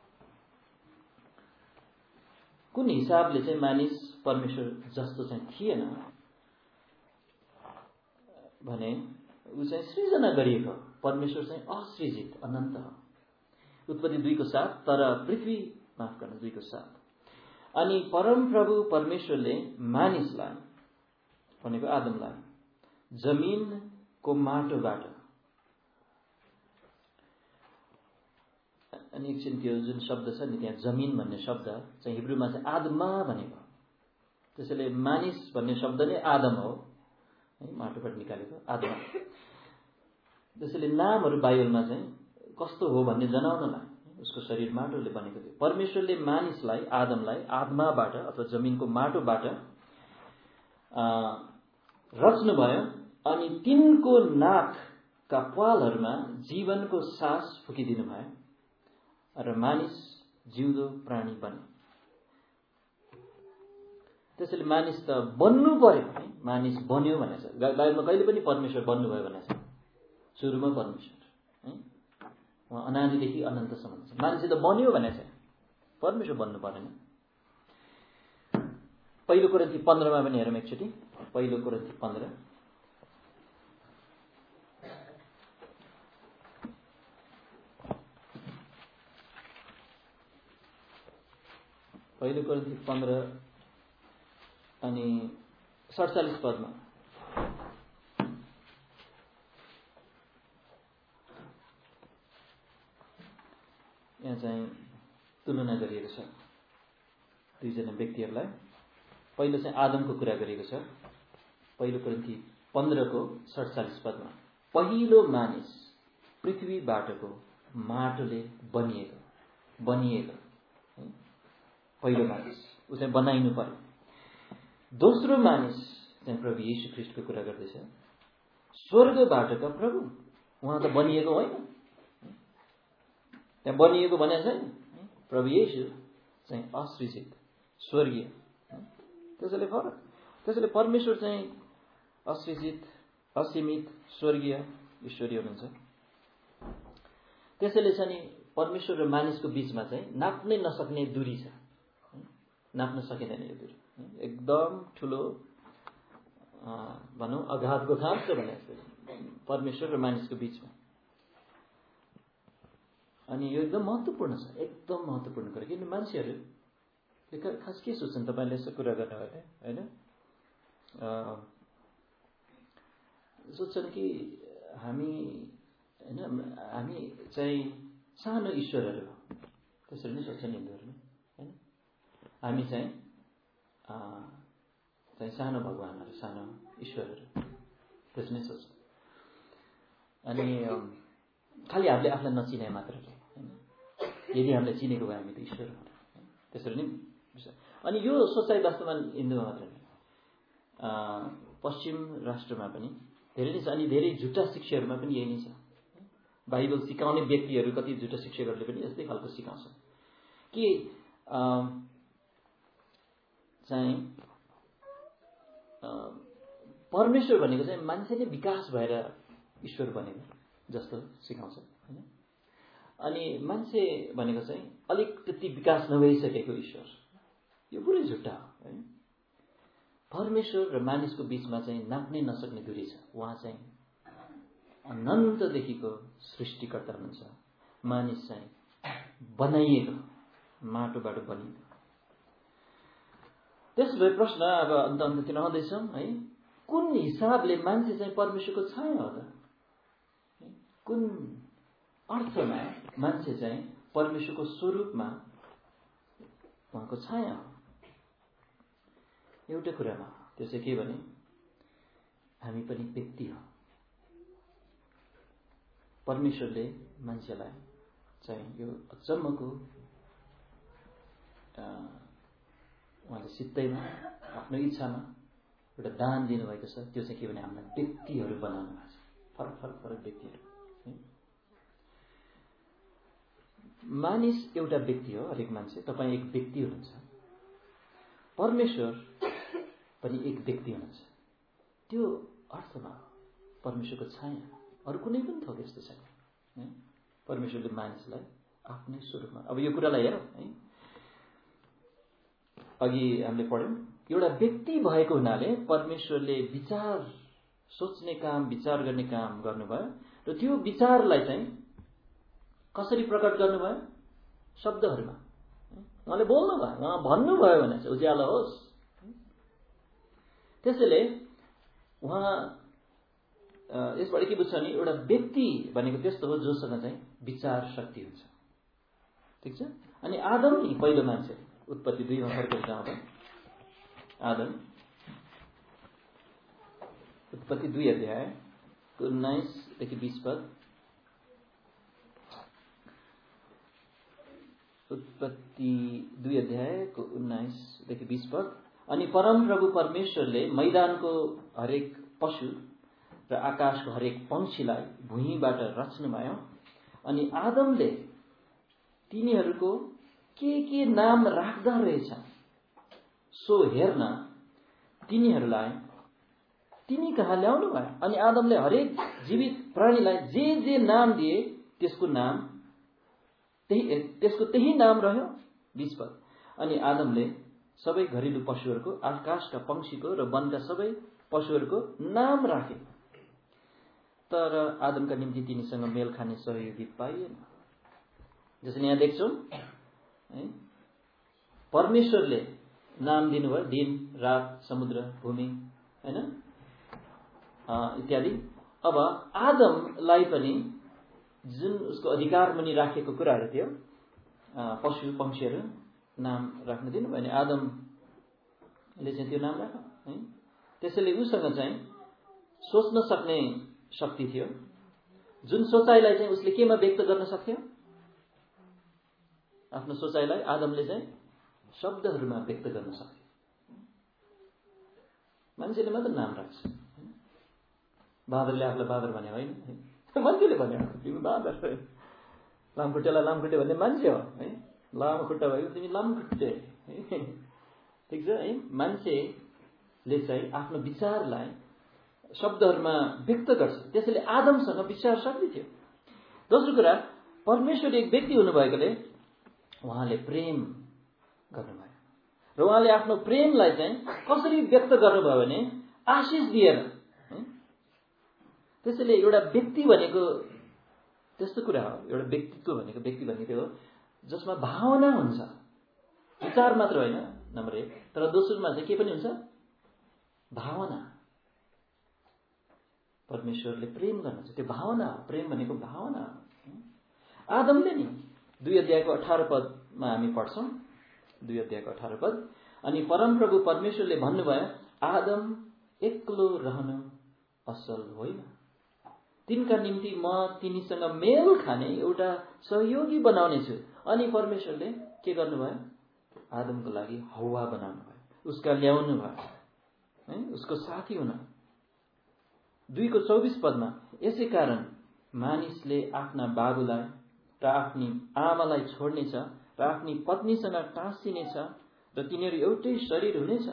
कुन हिसाबले चाहिँ मानिस परमेश्वर जस्तो चाहिँ थिएन भने ऊ चाहिँ सृजना गरिएको, परमेश्वर चाहिँ असृजित अनन्त हो। उत्पत्ति 2:7, तर पृथ्वी, माफ गर्नु 2:7, अनि परमप्रभु परमेश्वरले मानिसलाई भनेको आदमलाई जमिनको माटोबाट, अनि एकछिन त्यो जुन शब्द छ नि त्यहाँ जमिन भन्ने शब्द चाहिँ हिब्रूमा चाहिँ आदमा भनेको, त्यसैले मानिस भन्ने शब्द नै आदम हो है, माटोबाट निकालेको आदम। त्यसैले नामहरू बाइबलमा चाहिँ कस्तो हो भन्ने जनाउनलाई उसको शरीर माटोले बनेको थियो। परमेश्वरले मानिसलाई, आदमलाई आदमाबाट अथवा जमिनको माटोबाट रच्नुभयो, अनि तिनको नाकका प्वालहरूमा जीवनको सास फुकिदिनु भयो र मानिस जिउँदो प्राणी बने। त्यसैले मानिस त बन्नु पर्यो है, मानिस बन्यो भनेछ। बाइबलमा कहिले पनि परमेश्वर बन्नुभयो भनेछ, सुरुमा परमेश्वर है, उहाँ अनादिदेखि अनन्तसम्म छ। मानिस त बन्यो भनेछ, परमेश्वर बन्नु परेन। पहिलो कोरिन्थी 15मा पनि हेरौँ एकचोटि, पहिलो कोरिन्थी 15। पहिलो कोरिन्थी 15 अनि 47 पदमा यहाँ चाहिँ तुलना गरिएको छ दुईजना व्यक्तिहरूलाई। पहिलो चाहिँ आदमको कुरा गरिएको छ, पहिलो कोरिन्थी 15:47 पदमा, पहिलो मानिस पृथ्वीबाटको माटोले बनिएको पहिलो मानिस ऊ चाहिँ बनाइनु पर्यो। दोस्रो मानिस चाहिँ प्रभु येशू ख्रीष्टको कुरा गर्दैछ, स्वर्गबाटका प्रभु, उहाँ त बनिएको होइन, त्यहाँ बनिएको भने छैन। प्रभु येशू चाहिँ असृजित स्वर्गीय, त्यसैले फरक। त्यसैले परमेश्वर चाहिँ असृजित, असीमित, स्वर्गीय, ईश्वरीय हुनुहुन्छ। त्यसैले चाहिँ परमेश्वर र मानिसको बीचमा चाहिँ नाप्नै नसक्ने दूरी छ, नाप्न सकिँदैन यो दूरी, एकदम ठुलो भनौँ अगाधको खाँब छ भने जस्तै परमेश्वर र मानिसको बीचमा। अनि यो एकदम महत्त्वपूर्ण छ, एकदम महत्त्वपूर्ण कुरा। किन मान्छेहरू खास के सोच्छन्, तपाईँले यसो कुरा गर्नुभयो होइन, सोच्छन् कि हामी चाहिँ सानो ईश्वरहरू हो, त्यसरी नै सोच्छन् हिन्दूहरूले होइन। हामी चाहिँ सानो भगवानहरू, सानो ईश्वरहरू, त्यसरी नै सोच्छन्। अनि खालि हामीले आफूलाई नचिने मात्रले होइन, यदि हामीले चिनेको भए हामी त ईश्वर हो, त्यसरी नै। अनि यो सोचाइ वास्तवमा हिन्दूमा मात्र होइन, पश्चिम राष्ट्रमा पनि धेरै नै छ। अनि धेरै झुटा शिक्षाहरूमा पनि यही नै छ। बाइबल सिकाउने व्यक्तिहरू, कति झुटा शिक्षकहरूले पनि यस्तै खालको सिकाउँछन् कि चाहिँ परमेश्वर भनेको चाहिँ मान्छे नै विकास भएर ईश्वर बनेको जस्तो सिकाउँछ होइन। अनि मान्छे भनेको चाहिँ अलिकति विकास नभइसकेको ईश्वर, यो पुरै झुट्टा हो है। परमेश्वर र मानिसको बीचमा चाहिँ नाप्नै नसक्ने दूरी छ। उहाँ चाहिँ अनन्तदेखिको सृष्टिकर्ता हुनुहुन्छ, मानिस चाहिँ बनाइएको, माटोबाट बनिएको। त्यसो भए प्रश्न अब अन्त्यतिर आउँदैछौँ है, कुन हिसाबले मान्छे चाहिँ परमेश्वरको छाया हो त? कुन अर्थमा मान्छे चाहिँ परमेश्वरको स्वरूपमा उहाँको छाया हो? एउटा कुरामा त्यो चाहिँ के भने हामी पनि व्यक्ति हो। परमेश्वरले मान्छेलाई चाहिँ यो अचम्मको उहाँले सित्तैमा आफ्नो इच्छामा एउटा दान दिनुभएको छ। त्यो चाहिँ के भने हामीलाई व्यक्तिहरू बनाउनु भएको छ, फरक फरक फरक व्यक्तिहरू। मानिस एउटा व्यक्ति हो, हरेक मान्छे। तपाईँ एक व्यक्ति हुनुहुन्छ, परमेश्वर पनि एक व्यक्ति हुनुहुन्छ। त्यो अर्थमा परमेश्वरको छाया, अरू कुनै पनि थोक यस्तो छैन। परमेश्वरले मानिसलाई आफ्नै स्वरूपमा, अब यो कुरालाई हेरौँ है, अघि हामीले पढ्यौँ, एउटा व्यक्ति भएको हुनाले परमेश्वरले विचार सोच्ने काम, विचार गर्ने काम गर्नुभयो र त्यो विचारलाई चाहिँ कसरी प्रकट गर्नुभयो? शब्दहरूमा। उहाँले बोल्नुभयो, उहाँ भन्नुभयो भने चाहिँ उज्यालो होस्। त्यसैले उहाँ यसबाट के बुझ्छ भने एउटा व्यक्ति भनेको त्यस्तो हो जोसँग चाहिँ विचार शक्ति हुन्छ। ठिक छ। अनि आदम नि पहिलो मान्छे, उत्पत्ति 2 मा फर्केर जाउँ। आदम, उत्पत्ति 2 अध्याय 19 देखि 20 पद। उत्पत्ति 2 अध्यायको 19 देखि 20 पद। अनि परमप्रभु परमेश्वरले मैदानको हरेक पशु र आकाशको हरेक पंक्षीलाई भुइँबाट रच्नुभयो। अनि आदमले तिनीहरूको के नाम राख्दा रहेछ सो हेर्न तिनीहरूलाई तिनी कहाँ ल्याउनु भयो। अनि आदमले हरेक जीवित प्राणीलाई जे नाम दिए त्यसको त्यही नाम रह्यो। 20 पद। अनि आदमले सबै घरेलु पशुहरूको, आकाशका पंक्षीको र वनका सबै पशुहरूको नाम राखे। तर आदमका निम्ति तिनीसँग मेल खाने सहयोगी पाइएन। जसरी यहाँ देख्छौँ है, परमेश्वरले नाम दिनुभयो, दिन, रात, समुद्र, भूमि, हैन, इत्यादि। अब आदमलाई पनि जुन उसको अधिकार मुनि राखेको कुराहरू थियो, पशु पंक्षीहरू नाम राख्न दिनुभयो। अनि आदमले चाहिँ त्यो नाम राख्यो है। त्यसैले उसँग चाहिँ सोच्न सक्ने शक्ति थियो, जुन सोचाइलाई चाहिँ उसले केमा व्यक्त गर्न सक्थ्यो? आफ्नो सोचाइलाई आदमले चाहिँ शब्दहरूमा व्यक्त गर्न सक्थ्यो। मान्छेले मात्र नाम राख्छ। बाँदरले आफूलाई बाँदर भने होइन, मान्छेले भन्यो तिमी बाँदर, लामखुट्टेलाई लामखुट्टे भन्ने मान्छे हो है। लामो खुट्टा भएको तिमी लामखुट्टे, ठिक छ है। मान्छेले चाहिँ आफ्नो विचारलाई शब्दहरूमा व्यक्त गर्छ। त्यसैले आदमसँग विचार शक्ति थियो। दोस्रो कुरा, परमेश्वर एक व्यक्ति हुनुभएकोले उहाँले प्रेम गर्नुभयो र उहाँले आफ्नो प्रेमलाई चाहिँ कसरी व्यक्त गर्नुभयो भने आशिष दिएर। त्यसैले एउटा व्यक्ति भनेको त्यस्तो कुरा हो, एउटा व्यक्तित्व भनेको व्यक्ति भनेको हो जसमा भावना हुन्छ, विचार मात्र होइन नम्बर 1, तर दोस्रोमा चाहिँ के पनि हुन्छ? भावना। परमेश्वरले प्रेम गर्नुहुन्छ, त्यो भावना हो। प्रेम भनेको भावना हो। आदमले नि 2 अध्यायको 18 पदमा हामी पढ्छौँ। 2 अध्यायको 18 पद। अनि परमप्रभु परमेश्वरले भन्नुभयो, आदम एक्लो रहनु असल होइन, तिनका निम्ति म तिनीसँग मेल खाने एउटा सहयोगी बनाउने छु। अनि परमेश्वरले के गर्नुभयो? आदमको लागि हव्वा बनाउनु भयो, उसका ल्याउनु भयो है, उसको साथी हुन। 2:24 पदमा, यसै कारण मानिसले आफ्ना बाबुलाई र आफ्नी आमालाई छोड्नेछ र आफ्नी पत्नीसँग टाँसिनेछ र तिनीहरू एउटै शरीर हुनेछ।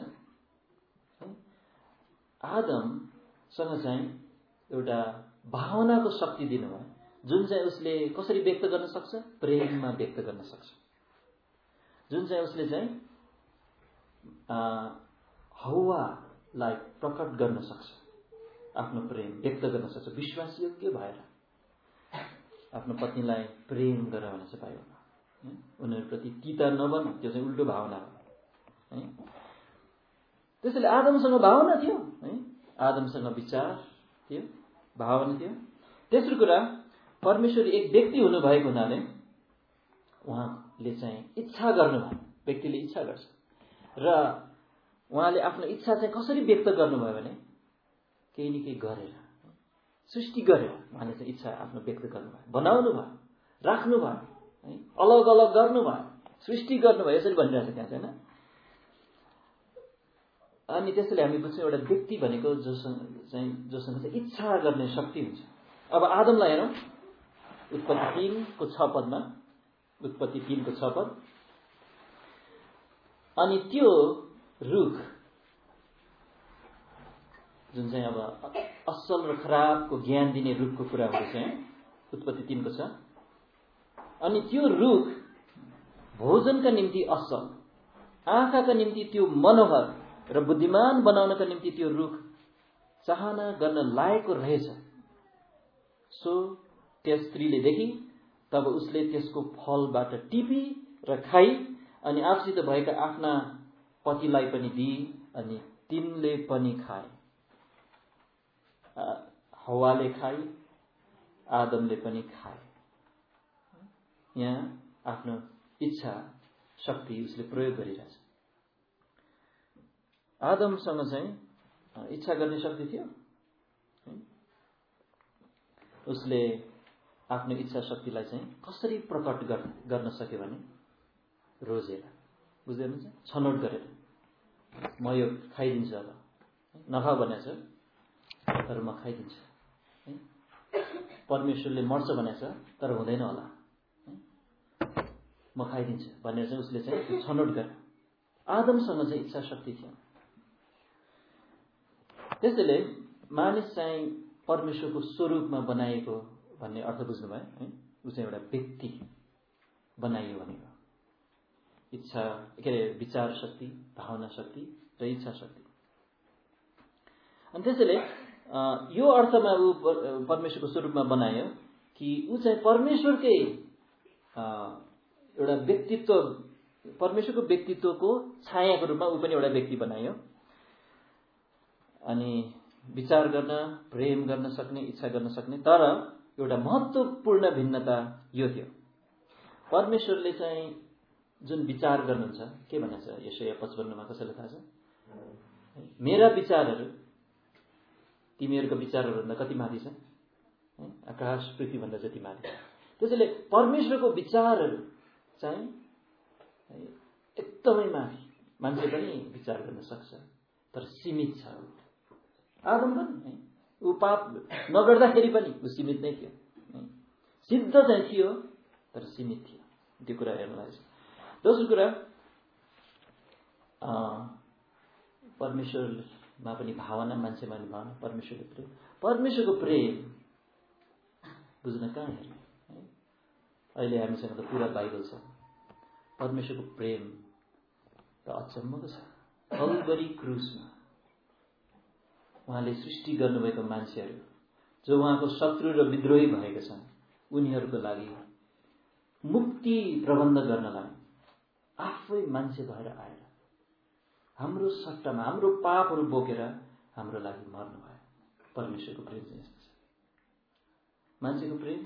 आदमसँग चाहिँ एउटा भावनाको शक्ति दिनुभयो, जुन चाहिँ उसले कसरी व्यक्त गर्न सक्छ? प्रेममा व्यक्त गर्न सक्छ। जुन चाहिँ उसले चाहिँ हव्वालाई प्रकट गर्न सक्छ, आफ्नो प्रेम व्यक्त गर्न सक्छ विश्वासयोग्य भएर। आफ्नो पत्नीलाई प्रेम गर भने चाहिँ पायो, उनीहरूप्रति तीता नबन, त्यो चाहिँ उल्टो भावना हो है। त्यसैले आदमसँग भावना थियो है। आदमसँग विचार थियो, भावना थियो। तेस्रो कुरा, परमेश्वर एक व्यक्ति हुनुभएको हुनाले उहाँले चाहिँ इच्छा गर्नुभयो। व्यक्तिले इच्छा गर्छ र उहाँले आफ्नो इच्छा चाहिँ कसरी व्यक्त गर्नुभयो भने केही न केही गरेर, सृष्टि गरेर उहाँले चाहिँ इच्छा आफ्नो व्यक्त गर्नुभयो, बनाउनु भयो, राख्नु भयो, है, अलग अलग गर्नुभयो, सृष्टि गर्नुभयो, यसरी भनिरहेछ त्यहाँ चाहिँ होइन। अनि त्यसैले हामी बुझ्छौँ एउटा व्यक्ति भनेको जोसँग चाहिँ इच्छा गर्ने शक्ति हुन्छ। अब आदमलाई हेरौँ, उत्पत्ति 3 को 6 पदमा, उत्पत्ति 3 को 6 पद। अनि त्यो रुख जुन चाहिँ अब असल र खराबको ज्ञान दिने रुखको कुरा हुँदैछ, उत्पत्ति 3 को 6। अनि त्यो रुख भोजनका निम्ति असल, आँखाका निम्ति त्यो मनोहर र बुद्धिमान बनाउनका निम्ति त्यो रुख चाहना गर्न लायकको रहेछ। सो त्यस स्त्रीले देखि, तब उसले त्यसको फलबाट टिपी र खाई अनि आफूसित भएका आफ्ना पतिलाई पनि दिए अनि तिनले पनि खाए। हव्वाले खाई, आदमले पनि खाए। यहाँ आफ्नो इच्छा शक्ति उसले प्रयोग गरिरहेछ। आदमसँग चाहिँ इच्छा गर्ने शक्ति थियो। उसले आफ्नो इच्छा शक्तिलाई चाहिँ कसरी प्रकट गर्न सक्यो भने रोजेर, बुझ्दै हुनुहुन्छ, छनौट गरेर, म यो खाइदिन्छु, अब नखा भनेछ तर म खाइदिन्छु। परमेश्वरले मर्छ भनेछ तर हुँदैन होला, म खाइदिन्छु भनेर चाहिँ उसले चाहिँ त्यो छनौट गरे। आदमसँग चाहिँ इच्छा शक्ति थियो। त्यसैले मानिस चाहिँ परमेश्वरको स्वरूपमा बनाइएको भन्ने अर्थ बुझ्नुभयो है। ऊ चाहिँ एउटा व्यक्ति बनाइयो भनेको इच्छा के अरे विचार शक्ति, भावना शक्ति र इच्छा शक्ति। अनि त्यसैले यो अर्थमा ऊ परमेश्वरको स्वरूपमा बनायो कि ऊ चाहिँ परमेश्वरकै एउटा व्यक्तित्व, परमेश्वरको व्यक्तित्वको छायाको रूपमा ऊ पनि एउटा व्यक्ति बनायो। अनि विचार गर्न, प्रेम गर्न सक्ने, इच्छा गर्न सक्ने। तर एउटा महत्त्वपूर्ण भिन्नता यो थियो, परमेश्वरले चाहिँ जुन विचार गर्नुहुन्छ, के भन्छ यशाया 55 मा, कसैलाई थाहा छ? मेरा विचारहरू तिमीहरूको विचारहरूभन्दा कति माथि छ? आकाश पृथ्वीभन्दा जति माथि। त्यसैले परमेश्वरको विचारहरू चाहिँ एकदमै माथि, मान्छे पनि विचार गर्न सक्छ तर सीमित छ। आदम पनि ऊ पाप नगर्दाखेरि पनि ऊ सीमित नै थियो, सिद्ध चाहिँ थियो तर सीमित थियो। त्यो कुरा हेर्नलाई छ। दोस्रो कुरा, परमेश्वरमा पनि भावना, मान्छेमा पनि भावना, परमेश्वरको प्रेम बुझ्न कहाँ हेर्ने? अहिले हामीसँग त पुरा बाइबल छ। परमेश्वरको प्रेम त अचम्मको छ। कल्भरी क्रुसमा उहाँले सृष्टि गर्नुभएको मान्छेहरू जो उहाँको शत्रु र विद्रोही भएका छन्, उनीहरूको लागि मुक्ति प्रबन्ध गर्नलाई आफै मान्छे भएर आएर हाम्रो सट्टामा हाम्रो पापहरू बोकेर हाम्रो लागि मर्नुभयो। परमेश्वरको प्रेम चाहिँ यस्तो छ। मान्छेको प्रेम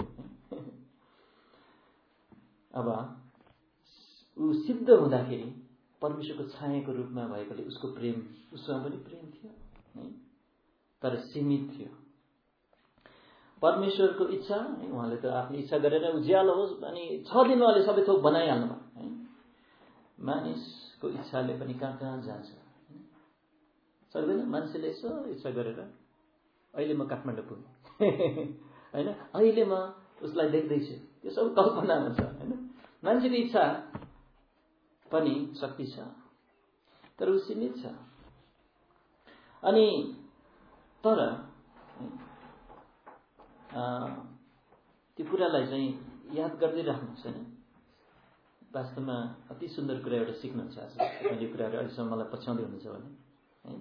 अब ऊ सिद्ध हुँदाखेरि परमेश्वरको छायाको रूपमा भएकोले उसको प्रेम, उसमा पनि प्रेम थियो है, तर सीमित थियो। परमेश्वरको इच्छा, उहाँले त आफ्नो इच्छा गरेर उज्यालो होस् अनि 6 दिन उहाँले सबै थोक बनाइहाल्नु भयो है। मानिसको इच्छाले पनि कहाँ कहाँ जान्छ, सक्दैन? मान्छेले यसो इच्छा गरेर अहिले म काठमाडौँ पुगेँ होइन, अहिले म उसलाई देख्दैछु, त्यो सब कल्पनामा छ होइन। मान्छेको इच्छा पनि शक्ति छ तर ऊ सीमित छ। अनि तर त्यो कुरालाई चाहिँ याद गर्दै राख्नुहोस् होइन। वास्तवमा अति सुन्दर कुरा एउटा सिक्नुहुन्छ आज। यो कुराहरू अहिलेसम्म मलाई पछ्याउँदै हुनुहुन्छ भने है,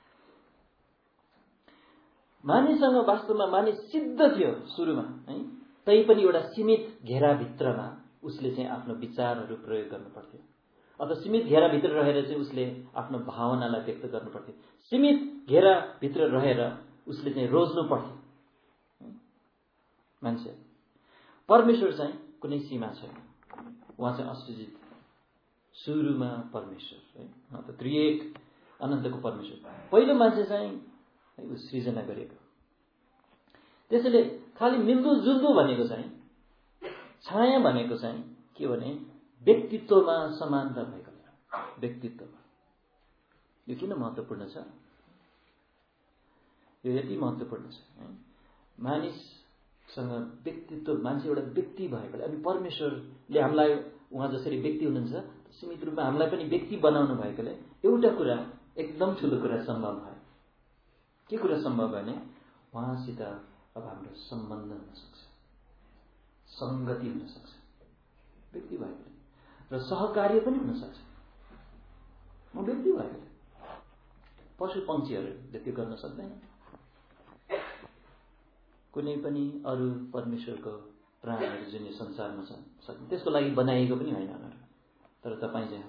मानिससँग वास्तवमा मानिस सिद्ध थियो सुरुमा है, तै पनि एउटा सीमित घेराभित्रमा उसले चाहिँ आफ्नो विचारहरू प्रयोग गर्नु पर्थ्यो। अथवा सीमित घेराभित्र रहेर चाहिँ उसले आफ्नो भावनालाई व्यक्त गर्नु पर्थ्यो। सीमित घेराभित्र रहेर उसले चाहिँ रोज्नु पर्थ्यो मान्छे। परमेश्वर चाहिँ कुनै सीमा छैन, उहाँ चाहिँ असृजित, सुरुमा परमेश्वर है, त त्रिएक अनन्तको परमेश्वर। पहिलो मान्छे चाहिँ सृजना गरेको। त्यसैले खालि मिल्दोजुल्दो भनेको चाहिँ, छाया भनेको चाहिँ के भने व्यक्तित्वमा समानता भएको, व्यक्तित्वमा। यो किन महत्त्वपूर्ण छ? यो यति महत्त्वपूर्ण छ है, मानिससँग व्यक्तित्व, मान्छे एउटा व्यक्ति भएकोले। अनि परमेश्वरले हामीलाई उहाँ जसरी व्यक्ति हुनुहुन्छ सीमित रूपमा हामीलाई पनि व्यक्ति बनाउनु भएकोले एउटा कुरा, एकदम ठुलो कुरा सम्भव भयो। के कुरा सम्भव भयो भने उहाँसित अब हाम्रो सम्बन्ध हुन सक्छ, संगति हुन सक्छ व्यक्ति भएकोले, र सहकार्य पनि हुन सक्छ म व्यक्ति भएकोले। पशु पक्षीहरूले त्यो गर्न सक्दैन, कुनै पनि अरू परमेश्वरको प्राणहरू जुन यो संसारमा छन् त्यसको लागि बनाइएको पनि होइन उनीहरू, तर तपाईँ चाहिँ हो।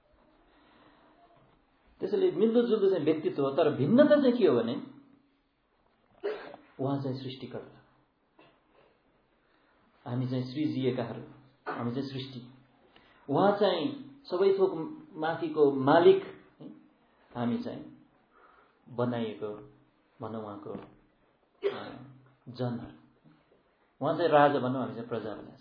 त्यसैले मिल्दोजुल्दो चाहिँ व्यक्तित्व हो, तर भिन्नता चाहिँ के हो भने उहाँ चाहिँ सृष्टिकर्ता, हामी चाहिँ सृजिएकाहरू, हामी चाहिँ सृष्टि। उहाँ चाहिँ सबै थोक माथिको मालिक, हामी चाहिँ बनाइएको भनौँ उहाँको जनहरू। उहाँ चाहिँ राजा भनौँ, हामी चाहिँ प्रजा भने।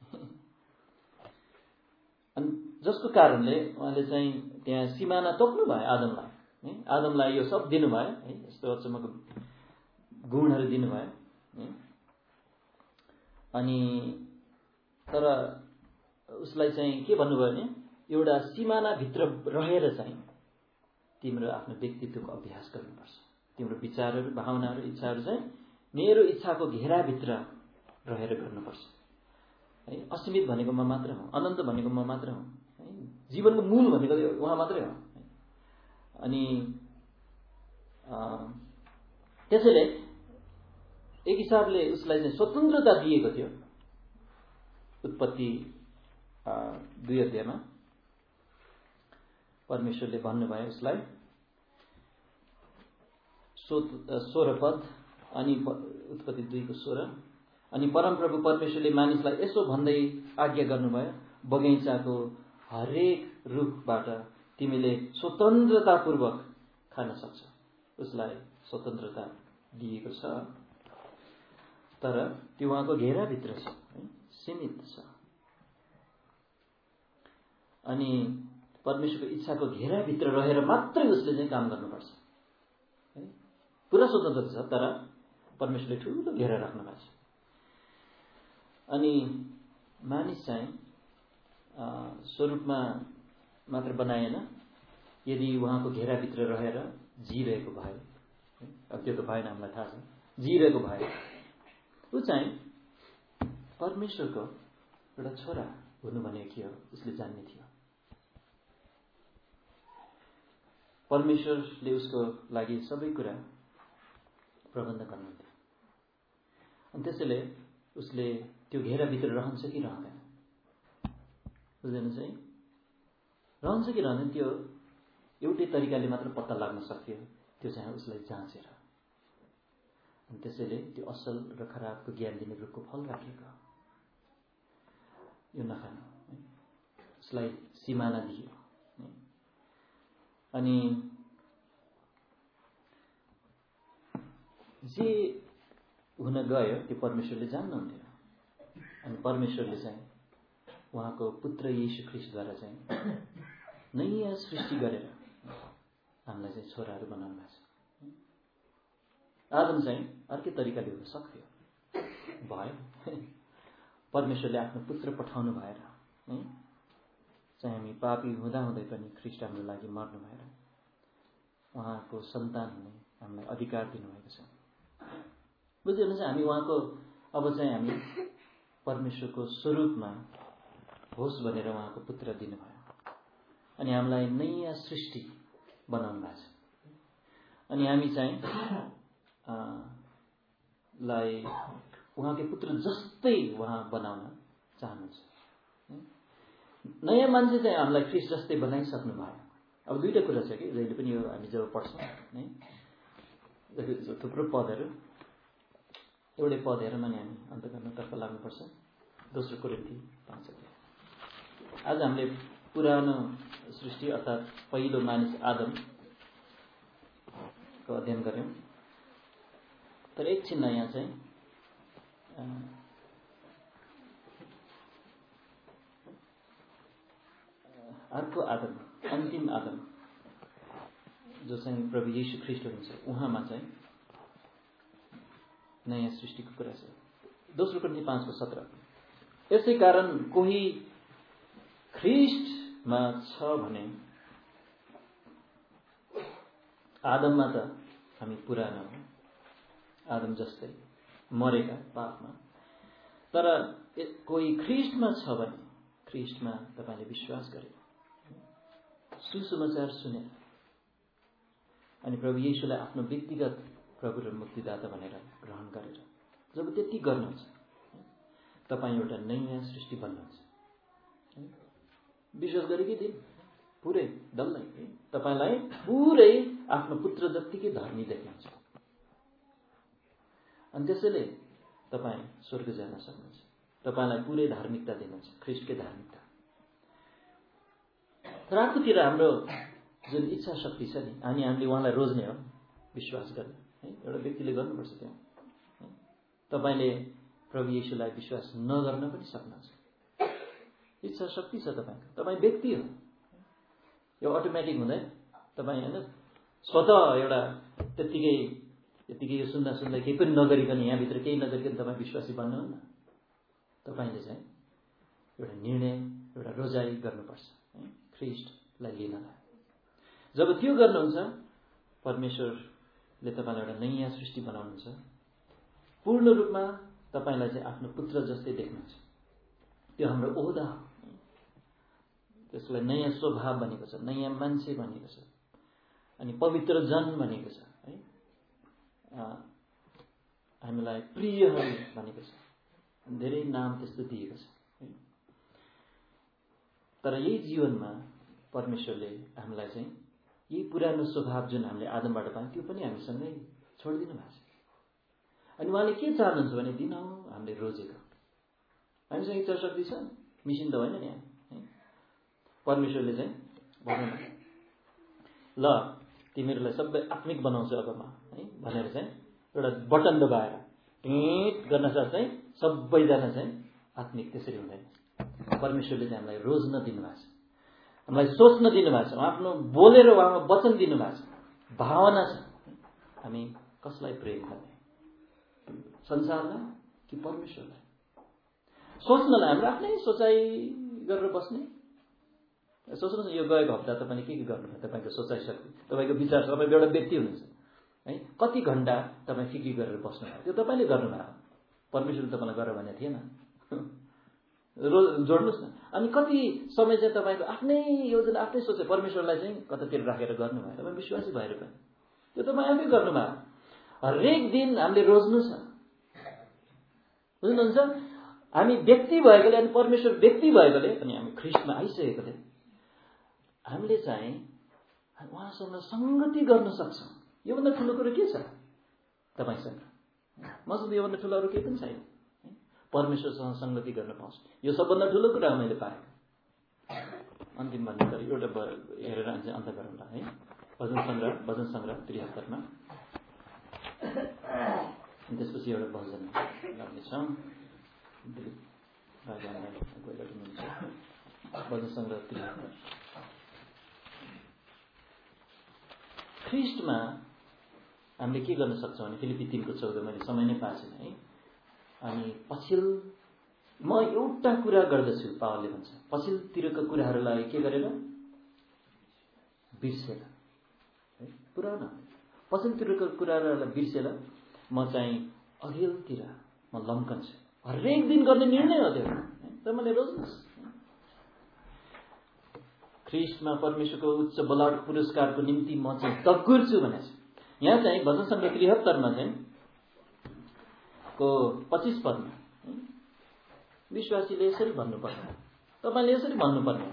अनि जसको कारणले उहाँले चाहिँ त्यहाँ सिमाना तोक्नु भयो आदमलाई, आदमलाई यो सब दिनुभयो है, यस्तो अचम्मको गुणहरू दिनुभयो। अनि तर उसलाई चाहिँ के भन्नुभयो भने एउटा सिमानाभित्र रहेर चाहिँ तिम्रो आफ्नो व्यक्तित्वको अभ्यास गर्नुपर्छ। तिम्रो विचारहरू, भावनाहरू, इच्छाहरू चाहिँ मेरो इच्छाको घेराभित्र रहेर गर्नुपर्छ है। असीमित भनेको म मात्र हो, अनन्त भनेको म मात्र हो है, जीवनको मूल भनेको उहाँ मात्रै हो। अनि त्यसैले एक हिसाबले उसलाई चाहिँ स्वतन्त्रता दिएको थियो। उत्पत्ति 2 अध्यायमा परमेश्वरले भन्नुभयो उसलाई 16 पद, अनि उत्पत्ति 2 को 16, अनि परमप्रभु परमेश्वरले मानिसलाई यसो भन्दै आज्ञा गर्नुभयो, बगैँचाको हरेक रुखबाट तिमीले स्वतन्त्रतापूर्वक खान सक्छ। उसलाई स्वतन्त्रता दिएको छ, तर त्यो उहाँको घेराभित्र छ, सीमित छ। अनि परमेश्वरको इच्छाको घेराभित्र रहेर मात्रै उसले चाहिँ काम गर्नुपर्छ है। पुरा स्वतन्त्र छ, तर परमेश्वरले ठुलो घेरा राख्नु भएको छ। अनि मानिस चाहिँ स्वरूपमा मात्र बनाएन, यदि उहाँको घेराभित्र रहेर जिरहेको भयो, अब त्यो त भएन, हामीलाई थाहा छ, जिरहेको भयो, ऊ चाहिँ परमेश्वरको एउटा छोरा हुनु भनेको के हो उसले जान्ने थियो। परमेश्वरले उसको लागि सबै कुरा प्रबन्ध गर्नुहुन्थ्यो। अनि त्यसैले उसले त्यो घेराभित्र रहन्छ कि रहँदैन, बुझ्दैन चाहिँ रहन्छ कि रहँदैन, त्यो एउटै तरिकाले मात्र पत्ता लाग्न सक्थ्यो, त्यो चाहिँ उसलाई जाँचेर। अनि त्यसैले त्यो असल र खराबको ज्ञान दिने रुखको फल राखिएको, यो नखानु, उसलाई सिमाना दियो। अनि जे हुन गयो त्यो परमेश्वरले जान्नुहुन्थ्यो। अनि परमेश्वरले चाहिँ उहाँको पुत्र येशू ख्रीष्टद्वारा चाहिँ नयाँ सृष्टि गरेर हामीलाई चाहिँ छोराहरू बनाउनु भएको छ। आदम चाहिँ अर्कै तरिकाले हुन सक्थ्यो, भयो, परमेश्वरले आफ्नो पुत्र पठाउनु भएर चाहिँ हामी पापी हुँदाहुँदै पनि ख्रीष्ट हाम्रो लागि मर्नु भएर उहाँको सन्तान हुने हामीलाई अधिकार दिनुभएको छ। बुझ्नुहुन्छ, हामी उहाँको अब चाहिँ हामी परमेश्वरको स्वरूपमा होस् भनेर उहाँको पुत्र दिनुभयो। अनि हामीलाई नयाँ सृष्टि बनाउनु भएको छ। अनि हामी चाहिँ लाई उहाँकै पुत्र जस्तै उहाँ बनाउन चाहनुहुन्छ। नयाँ मान्छे चाहिँ हामीलाई ख्रीष्ट जस्तै बनाइसक्नु भयो। अब दुईटा कुरा छ कि जहिले पनि यो हामी जब पढ्छौँ है, थुप्रो पदहरू एउटै पद हेरेर नि हामी अन्त गर्नतर्फ लाग्नुपर्छ। दोस्रो कोरिन्थी 5 अध्याय। आज हामीले पुरानो सृष्टि अर्थात् पहिलो मानिस आदमको अध्ययन गऱ्यौँ, तर एकछिन यहाँ चाहिँ अर्को आदम, अन्तिम आदम जो चाहिँ प्रभु येशू ख्रीष्ट हुनुहुन्छ, उहाँमा चाहिँ नयाँ सृष्टिको कुरा छ। दोस्रो कोरिन्थी 5:17। यसै कारण कोही ख्रीष्टमा छ भने आदममा त हामी पुरानो हो, आदम जस्तै मरेका पापमा, तर कोही ख्रीष्टमा छ भने ख्रीष्टमा तपाईँले विश्वास गरेर सुसमाचार सुनेर अनि प्रभु येशूलाई आफ्नो व्यक्तिगत प्रभु र मुक्तिदाता भनेर ग्रहण गरेर जब त्यति गर्नुहुन्छ, तपाईँ एउटा नयाँ सृष्टि बन्नुहुन्छ। विश्वास गरेकै दिन पुरै डल्लै तपाईँलाई पुरै आफ्नो पुत्र जत्तिकै धर्मी देखाउँछ अनि त्यसैले तपाईँ स्वर्ग जान सक्नुहुन्छ। तपाईँलाई पुरै धार्मिकता दिनुहुन्छ, ख्रीष्टकै धार्मिकता। तर अर्कोतिर हाम्रो जुन इच्छा शक्ति छ नि, हामीले उहाँलाई रोज्ने हो, विश्वास गर्ने है, एउटा व्यक्तिले गर्नुपर्छ। त्यहाँ तपाईँले प्रभु येशूलाई विश्वास नगर्न पनि सक्नुहुन्छ। इच्छा शक्ति छ तपाईँको, तपाईँ व्यक्ति हो, यो अटोमेटिक हुँदैन। तपाईँ होइन स्वतः एउटा त्यत्तिकै यो सुन्दा केही पनि नगरिकन, यहाँभित्र केही नगरिकन तपाईँ विश्वासी बन्नुहुन्न। तपाईँले चाहिँ एउटा निर्णय, एउटा रोजाइ गर्नुपर्छ ख्रीष्टलाई लिनलाई। जब त्यो गर्नुहुन्छ, परमेश्वरले तपाईँलाई एउटा नयाँ सृष्टि बनाउनुहुन्छ। पूर्ण रूपमा तपाईँलाई चाहिँ आफ्नो पुत्र जस्तै देख्नुहुन्छ। त्यो हाम्रो ओहदा हो, त्यसलाई नयाँ स्वभाव भनेको छ, नयाँ मान्छे भनेको छ, अनि पवित्र जन भनेको छ है, हामीलाई प्रियहरू भनेको छ, धेरै नाम त्यस्तो दिएको छ है। तर यही जीवनमा परमेश्वरले हामीलाई चाहिँ यही पुरानो स्वभाव जुन हामीले आदमबाट पायौँ त्यो पनि हामीसँगै छोडिदिनु भएको छ। अनि उहाँले के चाहनुहुन्छ भने दिनहुँ हामीले रोजेको, हामीसँग इच्छा शक्ति छ, मिसिन त होइन नि है। परमेश्वरले चाहिँ भन्नु ल तिमीहरूलाई सबै आत्मिक बनाउँछ अब म है भनेर चाहिँ एउटा बटन दबाएर टिट गर्न साथ चाहिँ सबैजना चाहिँ आत्मिक त्यसरी हुँदैन। परमेश्वरले चाहिँ हामीलाई रोज्न दिनुभएको छ, हामीलाई सोच्न दिनुभएको छ, आफ्नो बोलेर उहाँमा वचन दिनुभएको छ, भावना छ। हामी कसलाई प्रेम गर्ने, संसारलाई कि परमेश्वरलाई? सोच्नलाई हाम्रो आफ्नै सोचाइ गरेर बस्ने। सोच्नुहोस् न, यो गएको हप्ता तपाईँले के गर्नुभयो? तपाईँको सोचाइ शक्ति, तपाईँको विचार, तपाईँ एउटा व्यक्ति हुनुहुन्छ है, कति घण्टा तपाईँ फिक्री गरेर बस्नुभयो? त्यो तपाईँले गर्नुभयो, परमेश्वरले तपाईँलाई गर भने थिएन। जोड्नुहोस् न। अनि कति समय चाहिँ तपाईँको आफ्नै योजना, आफ्नै सोच परमेश्वरलाई चाहिँ कतातिर राखेर गर्नुभयो, तपाईँ विश्वासी भएर पनि त्यो तपाईँ आफै गर्नुभयो। हरेक दिन हामीले रोज्नु छ, बुझ्नुहुन्छ? हामी व्यक्ति भएकोले अनि परमेश्वर व्यक्ति भएकोले अनि हामी ख्रीष्टमा आइसकेकोले हामीले चाहिँ उहाँसँग सङ्गति गर्न सक्छौँ। योभन्दा ठुलो कुरो के छ तपाईँसँग? मसँग योभन्दा ठुलो अरू केही पनि छैन। परमेश्वरसँग सङ्गति गर्न पाउँछ, यो सबभन्दा ठुलो कुरा मैले पाएँ। अन्तिम भन्नु एउटा हेरेर चाहिँ अन्त गरौँला है। भजन सङ्ग्रह 73 मा त्यसपछि एउटा भजन गर्नेछौँ। भजन सङ्ग्रह 73। ख्रीष्टमा हामीले के गर्न सक्छौँ भने फिलिपी 3:14 मैले समय नै पाएको छैन है। अनि म एउटा कुरा गर्दछु, पावलले भन्छ, पछिल्लोतिरको कुराहरूलाई के गरेर बिर्सेर है, पुरानो पछिल्लोतिरको कुराहरूलाई बिर्सेर म चाहिँ अघिल्तिर म लम्कन्छु। हरेक दिन गर्ने निर्णय हो त्यो, तपाईँले रोज्नुहोस्। ख्रीष्टमा परमेश्वरको उच्च बलाढ्य पुरस्कारको निम्ति म चाहिँ दगुर्छु भनेको छ। यहाँ चाहिँ भजन सङ्ग्रह 73 मा चाहिँ को 25 पदमा विश्वासीले यसरी भन्नुपर्छ, तपाईले यसरी भन्नुपर्ने,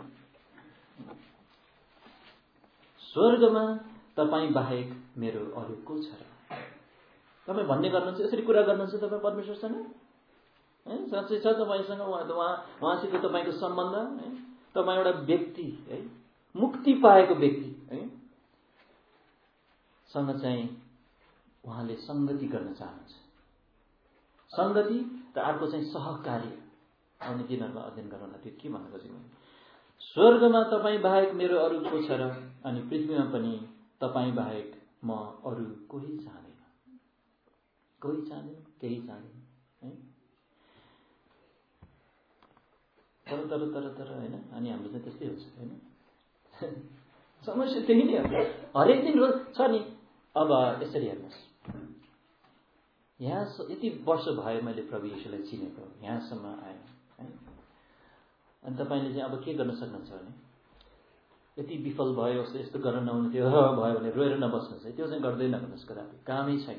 स्वर्गमा तपाईँ बाहेक मेरो अरू को छ र? तपाईँ भन्ने गर्नुहुन्छ, यसरी कुरा गर्नुहुन्छ तपाईँ परमेश्वरसँग, है? साँच्चै छ तपाईँसँग उहाँसित तपाईँको सम्बन्ध, है? तपाईँ एउटा व्यक्ति, है, मुक्ति पाएको व्यक्ति, है, सँग चाहिँ उहाँले संगति गर्न चाहनुहुन्छ। संगति र अर्को चाहिँ सहकार्य। आउने दिनहरुमा अध्ययन गरौँला त्यो के भन्नु खोजेको। स्वर्गमा तपाईँ बाहेक मेरो अरू को छ र? अनि पृथ्वीमा पनि तपाईँ बाहेक म अरू कोही चाहदैन, कोही चाहदैन, केही चाहदैन, है? तर हैन, अनि हाम्रो चाहिँ त्यस्तै हुन्छ, हैन? समस्या त्यही नै हो। हरेक दिन छ नि। अब यसरी हेर्नुहोस्, यहाँ यति वर्ष भयो मैले प्रभु येशूलाई चिनेको, यहाँसम्म आएँ, है? अनि तपाईले चाहिँ अब के गर्न सक्नुहुन्छ भने, यति विफल भयो, यस्तो गर्न नहुने थियो भयो भने रोएर नबस्नुहोस् है। त्यो चाहिँ गर्दै नगर्नुहोस्, कदापि कामै छैन।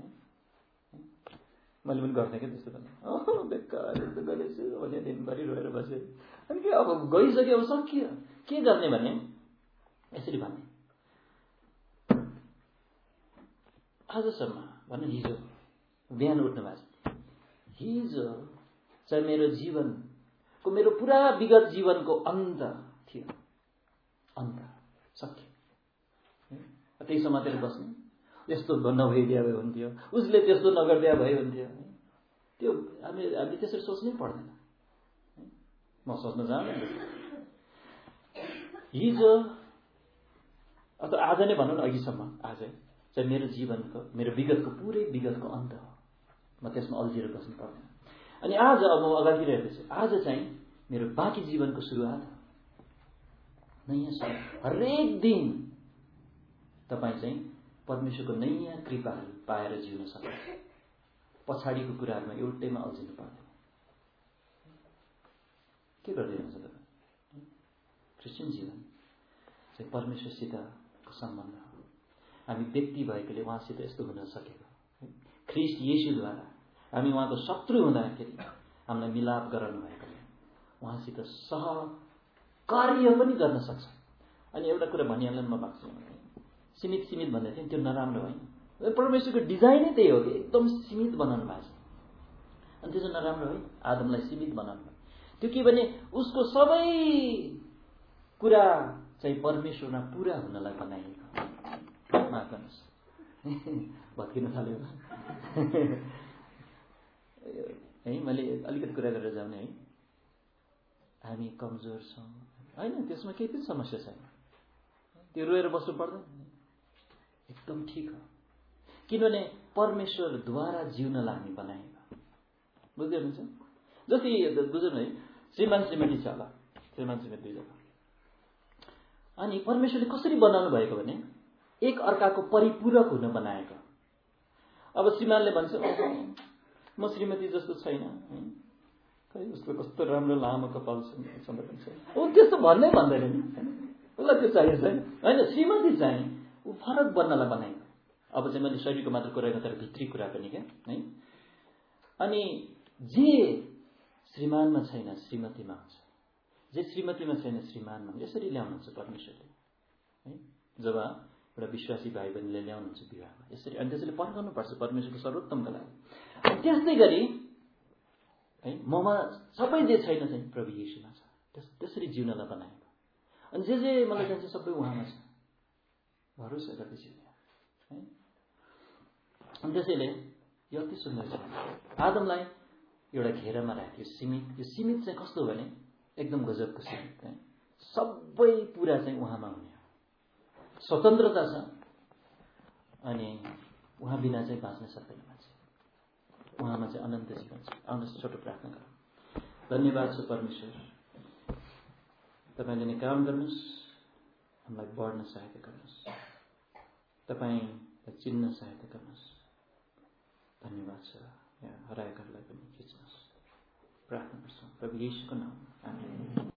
मैले पनि गर्थेँ क्या त्यस्तो गर्नु, बेकार यस्तो गरेछु भने दिनभरि रोएर बसेँ। अनि के अब गइसक्यो, अब सकियो, के गर्ने भने यसरी भन्ने, आजसम्म भन्नु, हिजो बिहान उठ्नु भएको छ, हिजो चाहिँ मेरो जीवनको, मेरो पुरा विगत जीवनको अन्त थियो, अन्त सक्यो। त्यही समातेर बस्नु, यस्तो नभइदिया भए हुन्थ्यो, उसले त्यस्तो नगरिदिया भए हुन्थ्यो, त्यो हामी त्यसरी सोच्नै पर्दैन। म सोच्न चाहन्छु हिजो अथवा आज नै भनौँ न, अघिसम्म आज चाहिँ मेरो जीवनको, मेरो विगतको, पुरै विगतको अन्त हो। म त्यसमा अल्झिएर बस्नु पर्दैन। अनि आज अब म अगाडि रहेको छु, आज चाहिँ मेरो बाँकी जीवनको सुरुवात हो, नयाँ सुरु। हरेक दिन तपाईँ चाहिँ परमेश्वरको नयाँ कृपाहरू पाएर जिउन सक्नुहुन्छ। पछाडिको कुराहरूमा एउटैमा अल्झिनु पर्दैन। के गर्दै हुनुहुन्छ तपाईँ? क्रिस्चियन जीवन चाहिँ परमेश्वरसितको सम्बन्ध हो। हामी व्यक्ति भएकोले उहाँसित यस्तो हुन सकेको, ख्रीष्ट येशूद्वारा हामी उहाँको शत्रु हुँदाखेरि हामीलाई मिलाप गराउनु भएकोले उहाँसित सहकार्य पनि गर्न सक्छ। अनि एउटा कुरा भनिहाल्नु, म भाग्छु, सीमित भन्दै थिएँ, त्यो नराम्रो होइन। परमेश्वरको डिजाइनै त्यही हो कि एकदम सीमित बनाउनु भएको छ, अनि त्यो चाहिँ नराम्रो है। आदमलाई सीमित बनाउनु, त्यो के भने उसको सबै कुरा चाहिँ परमेश्वरमा पुरा हुनलाई बनाइएको। माफ गर्नुहोस्, भत्किन थाल्यो है, मैले अलिकति कुरा गरेर जाउने है। हामी कमजोर छौँ होइन, त्यसमा केही पनि समस्या छैन, त्यो रोएर बस्नु पर्दैन, एकदम ठिक हो। किनभने परमेश्वरद्वारा जिउनलाई हामी बनाएका, बुझ्दै हुनुहुन्छ? जस्तै बुझ्नु है, श्रीमान श्रीमती छ होला, श्रीमान श्रीमती दुईजना, अनि परमेश्वरले कसरी बनाउनु भएको भने एक अर्काको परिपूरक हुन बनाएको। अब श्रीमानले भन्छ म श्रीमती जस्तो छैन, खै उसको कस्तो राम्रो लामो कपाल छ भन्छ, ऊ त्यस्तो भन्नै भन्दैन नि, उसलाई त्यो चाहिएको छैन होइन। श्रीमती चाहिँ ऊ फरक बन्नलाई बनाएको। अब चाहिँ मैले शरीरको मात्र कुरा गरेँ, तर भित्री कुरा पनि क्या है। अनि जे श्रीमानमा छैन श्रीमतीमा हुन्छ, जे श्रीमतीमा छैन श्रीमानमा, यसरी ल्याउनुहुन्छ परमेश्वरले है। जब एउटा विश्वासी भाइ बहिनीले ल्याउनुहुन्छ विवाहमा, यसरी, अनि त्यसैले पर्खनुपर्छ परमेश्वरको सर्वोत्तमको लागि। त्यस्तै गरी है, ममा सबै जे छैन चाहिँ प्रभु येशूमा छ, त्यसरी जिउनलाई बनाएको। अनि जे मलाई चाहिन्छ सबै उहाँमा छ, भरोसा गर्दै जिउने है। अनि त्यसैले यो अति सुन्दर छ। आदमलाई एउटा घेरामा राख्यो, सीमित। यो सीमित चाहिँ कस्तो भने एकदम गजबको सीमित है, सबै पुरा चाहिँ उहाँमा हुने, स्वतन्त्रता छ, अनि उहाँ बिना चाहिँ बाँच्न सक्दैन मान्छे, उहाँमा चाहिँ अनन्त जीवन छ। आउनुहोस् छोटो प्रार्थना गरौँ। धन्यवाद छ परमेश्वर, तपाईँले नै काम गर्नुहोस्, हामीलाई बढ्न सहायता गर्नुहोस्, तपाईँलाई चिन्न सहायता गर्नुहोस्। धन्यवाद छ, यहाँ हराएकाहरूलाई पनि खिच्नुहोस्। प्रार्थना गर्छौँ प्रभु येशूको नाममा, आमेन।